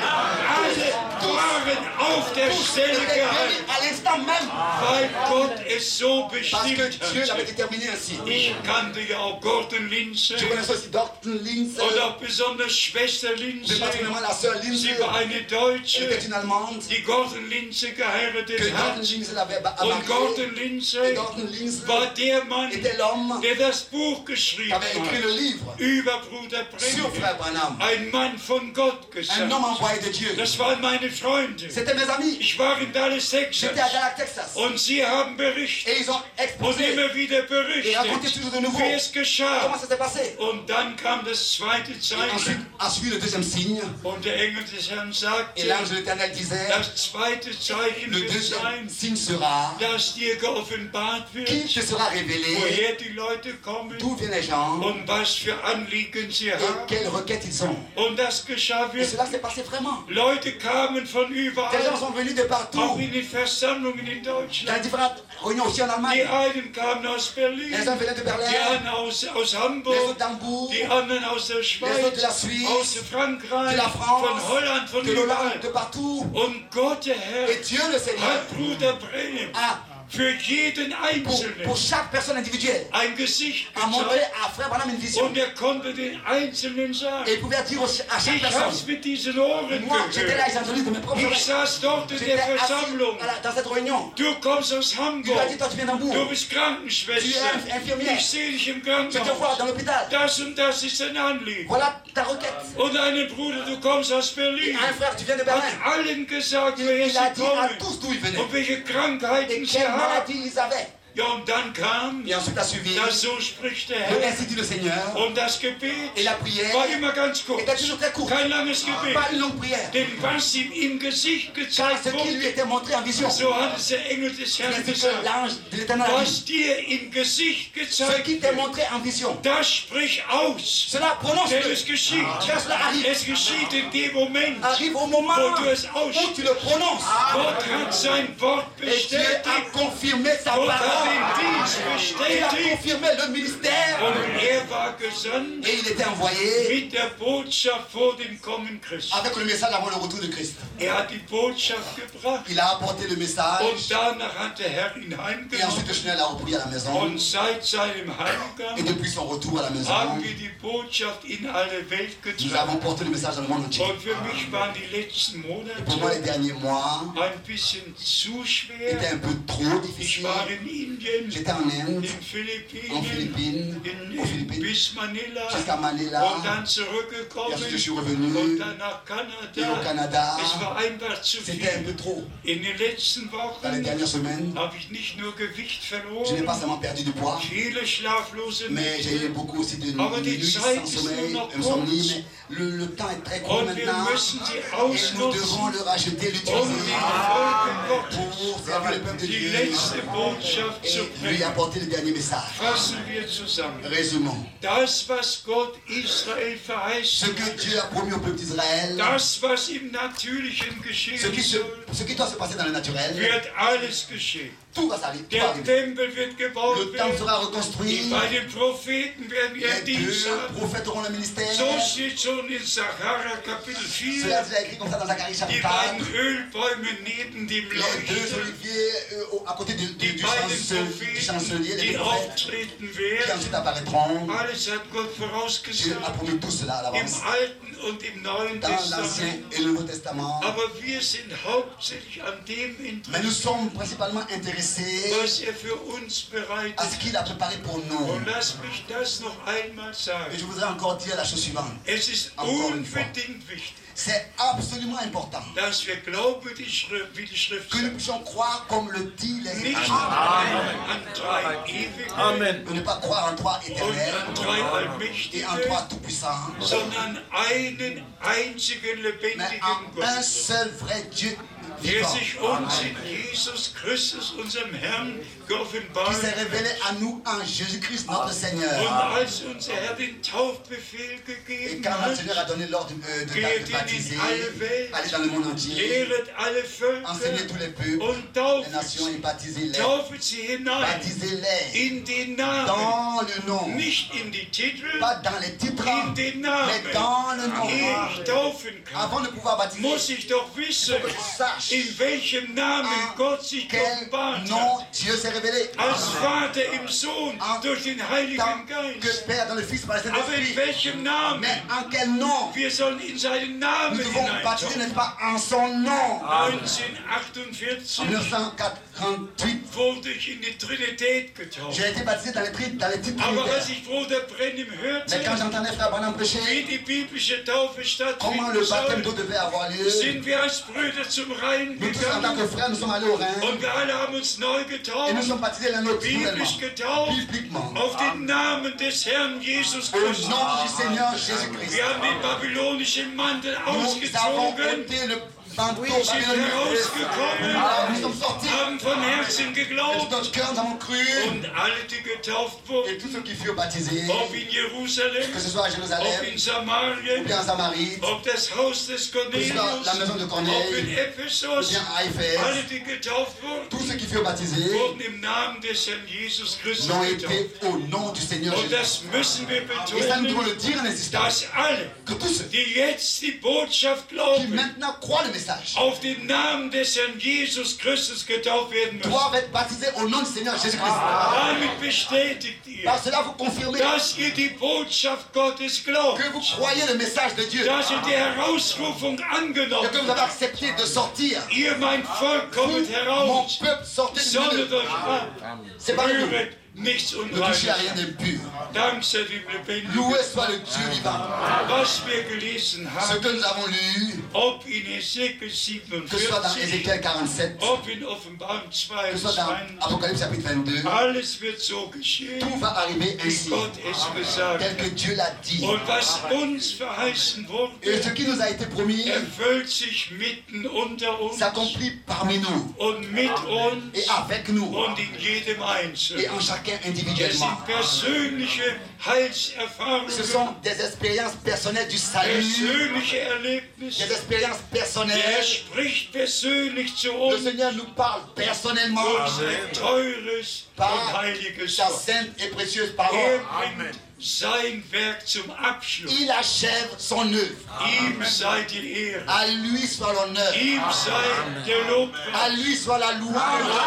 alle waren auf der Tous Stelle étaient guéris geheilt, à l'instant même. weil Gott es so Parce que bestimmt Dieu l'avait hat. déterminé ainsi. Ich kannte ja auch Gordon Lindsay Je connais aussi Doctor Lindsay, und auch besonders Schwester plus Lindsay. particulièrement la sœur Sie Lindsay, war eine elle Deutsche, était une Allemande, die Gordon Lindsay que geheiratet Doctor hat. Lindsay l'avait ba- Und marié. Gordon Et Lindsay Doctor Lindsay war der Mann, était l'homme der das Buch qui geschrieben avait écrit le hat livre über Bruder sur Brenhem. Frère Branham. Ein Mann von Gott Un gesandt. homme envoyé de Dieu. Das waren meine Freunde. C'était mes amis. Ich war in Dallas, Texas. J'étais à Dallas, Texas. Und sie haben berichtet Et ils ont und exposé. immer wieder Et raconté berichtet, toujours de nouveau wie es comment geschah. ça s'est passé. Und dann kam das zweite Et ensuite Zeichen a suivi le deuxième signe. und der Engel des Herrn Et sagte, l'ange de l'éternel disait, das zweite Zeichen le wird deuxième sein, signe sera dass dir geoffenbart qu'il wird, te sera révélé woher die Leute Leute kommen d'où viennent les gens und was für Anliegen sie et haben. quelles requêtes ils ont. Und das geschah Et wirklich. cela s'est passé vraiment. Leute kamen von Des gens überall, sont venus de auch partout, in den Versammlungen in dans Deutschland. différentes réunions aussi en Die Allemagne. einen kamen aus Berlin, Les uns venaient de die Berlin, anderen aus, aus les Hamburg, autres d'Hambourg, die anderen aus der les autres de la Schweiz, Suisse, aus de Frankreich, la von France, Holland, von de l'Hollande, überall. de partout. Und Gott, der Herr, Et Dieu le Seigneur hat Bruder Brenim a, für jeden pour, Einzelnen pour chaque personne individuelle, ein Gesicht a montré gezeigt à Frère Branham une vision. und er konnte den Einzelnen sagen, Et il pouvait dire aussi à chaque ich personne. hab's mit diesen Ohren Moi, j'étais là, gehört. j'ai entendu de mes propres Ich oreilles. saß dort in J'étais der assis Versammlung. à la- dans cette réunion. Du kommst aus Il lui a Hamburg. dit, toi tu viens d'Hambourg. Du bist Tu Krankenschwester. es infirmière. Ich sehe dich im Je te vois Krankenhaus. dans l'hôpital. Das und das ist ein Anliegen. Voilà ta requête. Und einen Bruder, du kommst aus Et Berlin. un frère, tu viens de Hat Berlin. allen gesagt, Il, woher il a sie dit à kommen tous d'où ils venaient. und welche Et Krankheiten sie quelle haben. maladie ils avaient. Ja, und dann kam, Et ensuite a suivi das so spricht der le Herr. ainsi dit le Seigneur. Und das Gebet Et la prière war immer ganz kurz. était toujours très courte. Kein langes Gebet. Pas une longue prière. Denn was ihm im Gesicht Car gezeigt ce qui lui wurde, était montré en vision, so hat es der Engel des Herrn c'est ce que gesagt. l'ange de l'éternel a dit. Was dir im Gesicht Ce gezeigt qui t'est wird, montré en vision, das sprich aus. cela prononce-le. Denn es geschieht. Car cela arrive. Es geschieht in dem Moment, Arrive au moment wo du es où tu le aussprichst. prononces. Gott hat sein Wort Et Dieu bestätigt. a confirmé sa Gott hat parole. den Dienst Il a bestätigt. confirmé le ministère. Und er war gesandt Et il était envoyé mit der Botschaft vor dem Kommen Christi. avec le message avant le retour de Christ. Er hat die Botschaft gebracht. Il a apporté le message. Und danach hat der Herr ihn Et heimgenommen. ensuite Schnell a repris à la maison. Und seit seinem Et Heimgang depuis son retour à la maison, haben wir die Botschaft in alle Welt nous getragen. avons porté le message dans le monde entier. Und für mich waren die letzten Et pour moi, les Monate derniers mois ein bisschen zu schwer. étaient un peu trop Ich difficiles. war in Indien, J'étais en Inde, in en Philippinen, Philippines, in, aux in, Philippines, bis Manila jusqu'à Manila. und dann Et ensuite, je zurückgekommen suis revenu. und dann nach Et au Kanada. Canada, Es war einfach zu c'était un viel. peu trop. In den letzten Dans les Wochen dernières semaines, habe ich nicht nur Gewicht je n'ai verloren, pas seulement perdu du poids, viele schlaflose mais j'ai eu Nächte. beaucoup aussi de Aber die nuits sans Zeit ist sommeil, nur noch insomnie. kurz. Mais le, le temps est très court Und wir maintenant. müssen sie Et nous devons ausnutzen, le racheter, um l'utiliser dem Volk Gottes pour servir le peuple de die Dieu letzte Botschaft et zu lui bringen. apporter le dernier message. Fassen wir zusammen. Résumons. Das, was Gott Israel Ce verheißen, que Dieu a promis au peuple d'Israël, das, was im Natürlichen ce geschehen qui, se- soll, ce qui doit se passer dans le naturel, wird alles geschehen. tout va s'arriver. tout va Der arriver. Tempel wird gebaut Le temple werden. sera reconstruit. Bei den Propheten werden wir Les einen Dienst deux haben. prophètes auront le ministère. So steht schon in Sacharja Kapitel Cela est vier. déjà écrit comme ça dans Zacharie Die chapitre beiden quatre. Ölbäume neben dem Les deux Leuchter, oliviers euh, au- à côté du, du- die du, beiden chancelier, du Propheten, chancelier, les die deux prophètes, auftreten qui werden. ensuite apparaîtront. Alles hat Gott Dieu a vorausgesagt. promis tout cela à Im l'avance. Alten und im Neuen Dans l'Ancien Testament. et le Nouveau Testament. Aber wir sind hauptsächlich an dem Mais nous interessiert, sommes principalement intéressés was er für uns bereitet. à ce qu'il a préparé pour nous. Und lass mich das noch einmal Et sagen. je voudrais encore dire la chose suivante. Es ist Encore une fois. unbedingt wichtig, C'est absolument important dass wir glauben, die Schrift, wie die Schrift que nous sagt, puissions croire comme le dit les nicht Écritures. an drei Ewige Amen. De ne pas croire en trois und éternels an drei et en Allmächtige, trois tout-puissants, sondern einen einzigen mais lebendigen en un Gott, seul vrai Dieu der vivant, sich uns in Jesus Christus, unserem Herrn, qui geoffenbart s'est hat. révélé à nous en Jésus-Christ notre Und Seigneur. als unser Herr den Taufbefehl Et gegeben quand hat, notre Seigneur a donné l'ordre euh, de, de baptiser, aller dans le monde entier, lehret alle enseigner Völker tous les peuples, und les tauft nations et sie, baptisez-les, taufet sie hinein baptisez-les in den Namen, dans le nom, nicht in die Titel, pas dans les titres, in den Namen. mais dans le nom. Ehe ich taufen kann, Avant de pouvoir baptiser, muss ich doch wissen, que je sache in welchem Namen Gott sich quel geoffenbart nom hat. Dieu s'est révélé. Als Vater im Sohn En durch den tant Heiligen que Geist. Père dans le Fils par le Aber in Saint-Esprit. welchem Namen? Mais en quel nom? Wir sollen in seinen Namen Nous devons baptiser, hineintauchen. n'est-ce pas, en son nom. neunzehnhundertachtundvierzig En mille neuf cent quarante-huit, wurde ich in die Trinität getauft. j'ai été baptisé dans les, tri- dans les titres Aber als trinitaires. ich Bruder Brennim hörte, Mais quand j'entendais Frère Branham wie prêcher, die biblische Taufe comment le stattfinden baptême soll, d'eau devait avoir lieu, sind wir als Brüder zum Rhein nous tous en tant gegangen que frères, nous sommes allés au Rhin und wir alle haben uns neu et nous getauft, sommes baptisés l'un l'autre nouvellement, biblisch getauft, bibliquement, auf den Namen des Herrn Jesus au Christus. nom du Seigneur Jésus-Christ. Wir haben den babylonischen Mantel Nous avons ausgezogen ôté le manteau Wir sind babylonique. herausgekommen, Alors nous sommes sortis. haben von Herzen Et de geglaubt notre cœur, nous avons cru. und alle, die getauft Et wurden, tous ceux qui furent baptisés, ob in Jerusalem, que ce soit à ob Jérusalem, in ou Samarien, bien en Samarie, ob das Haus des que ce soit Cornelius, la maison de ob Corneille, in ou Ephesus, bien à Éphèse, alle, die getauft wurden, tous ceux qui furent baptisés wurden im Namen des Herrn Jesus Christus l'ont getauft. été au nom du Seigneur Und Jésus. das müssen wir Et ça, nous devons betonen, le dire en insistant, dass alle, que tous ceux die jetzt die Botschaft qui glauben, maintenant croient le message auf den Namen des Herrn Jesus Christus getauft werden müssen. doivent être baptisés au nom du Seigneur Jésus-Christ. Damit bestätigt ihr, Par cela, vous confirmez dass ihr die Botschaft Gottes glaubt, que vous croyez le message de Dieu, dass ihr die Herausrufung et angenommen que vous avez accepté de sortir. Ihr, mein Volk, kommet Mon heraus, peuple, sortez du sonnet milieu. euch ab, C'est pas nous. rühret nichts Ne touchez à Unreines. rien d'impur. Dank sei dem Lebendigen. Loué soit le Dieu vivant. Was wir gelesen Ce haben, que nous avons lu, ob in Ezekiel que ce soit dans siebenundvierzig, Ézéchiel quarante-sept, ob in Offenbarung que ce soit dans zweiundzwanzig, Apocalypse chapitre vingt-deux, alles wird so geschehen, tout va arriver wie ainsi, Gott es gesagt tel que hat. Dieu l'a dit. Und was uns verheißen Et ce wurde, qui nous a été promis erfüllt sich mitten unter uns s'accomplit parmi nous und mit uns et avec nous und in jedem et Einzelnen. en chacun Es individuellement. sind persönliche Heilserfahrungen, Ce sont des expériences personnelles du salut, persönliche des Erlebnisse. expériences Er personnelles. spricht persönlich zu Le uns Seigneur nous parle personnellement durch sein teures und par heiliges sa Wort. sainte et précieuse Er parole. bringt sein Werk zum Abschluss. Il achève son œuvre. Ihm sei die Ehre. À lui soit l'honneur. Ihm sei der À Lobpreis. lui soit la louange.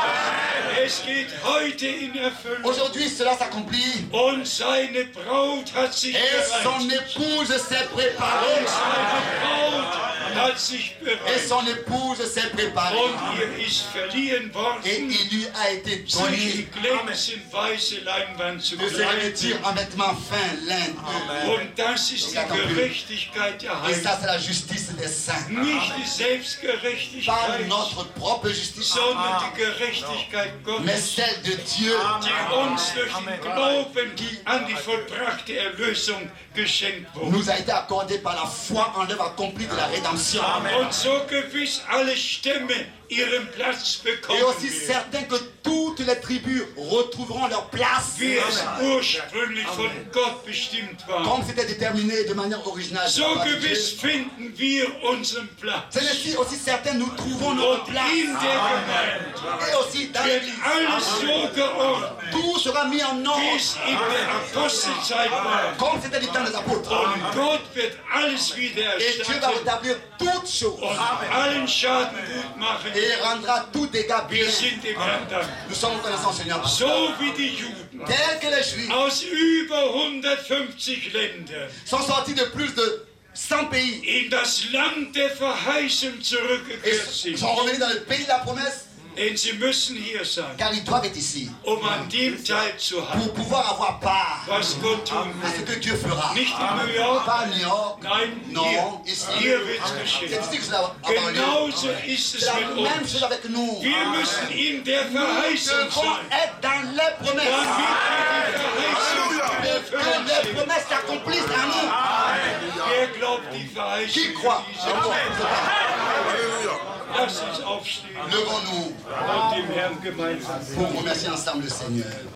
Es geht heute in Erfüllung. Aujourd'hui, cela s'accomplit. Und seine Braut hat sich Et son bereit. épouse s'est Und préparée. seine Braut hat sich Et bereit. son épouse s'est préparée. Und ihr ist verliehen Et worden, il lui a été sich donné in glänzend weiße Leinwand zu de se kleiden. revêtir en vêtements fins, lin. Und das ist die Gerechtigkeit der Et Heiligen. ça, c'est la justice des saints. Nicht die Pas Selbstgerechtigkeit, notre propre justice, sondern die Gerechtigkeit mais Gottes, celle de Dieu die uns durch den Glauben an die vollbrachte Erlösung geschenkt wurde. nous a été accordée par la foi en l'œuvre accomplie de la rédemption. Und so gewiss alle Stämme ihren Platz Et bekommen aussi werden, certain que toutes les tribus retrouveront leur place wie es ursprünglich von Gott bestimmt war. comme c'était déterminé de manière originale. So par Dieu. gewiss finden wir unseren Platz. C'est ainsi aussi certain nous trouvons notre Und place. in der Gemeinde Et aussi dans wird l'église, alles so geordnet, tout sera mis en wie ordre es in der Apostelzeit war. comme c'était du temps des apôtres. Und Gott wird alles Et Dieu va wiedererstatten rétablir toutes choses und allen Schaden gut machen. et rendra tout dégât bien. Wir sind dem Herrn dankbar. Nous sommes reconnaissants, Seigneur. So wie die Juden Tels que les Juifs aus über hundertfünfzig Ländern sont sortis de plus de cent pays in das Land der Verheißung et zurückgekehrt sind. sont revenus dans le pays de la promesse, Denn sie müssen hier sein, car ils doivent être ici um an dem teilzuhaben, pour pouvoir avoir part was Gott tun à ce will. que Dieu fera. Nicht in New York, Pas à New York, nein, non, hier, ici. hier wird es C'est geschehen. ici que cela va avoir lieu. Genauso ist es C'est mit la même uns. chose avec nous. Wir müssen in der Nous Verheißung devons sein, être dans les promesses. damit wir die Verheißung Que erfüllen les sind. promesses s'accomplissent en nous. Wer glaubt die Verheißung Qui croit? dieser Zeit? Lass uns aufstehen Levons-nous und dem Herrn gemeinsam pour remercier ensemble le Seigneur.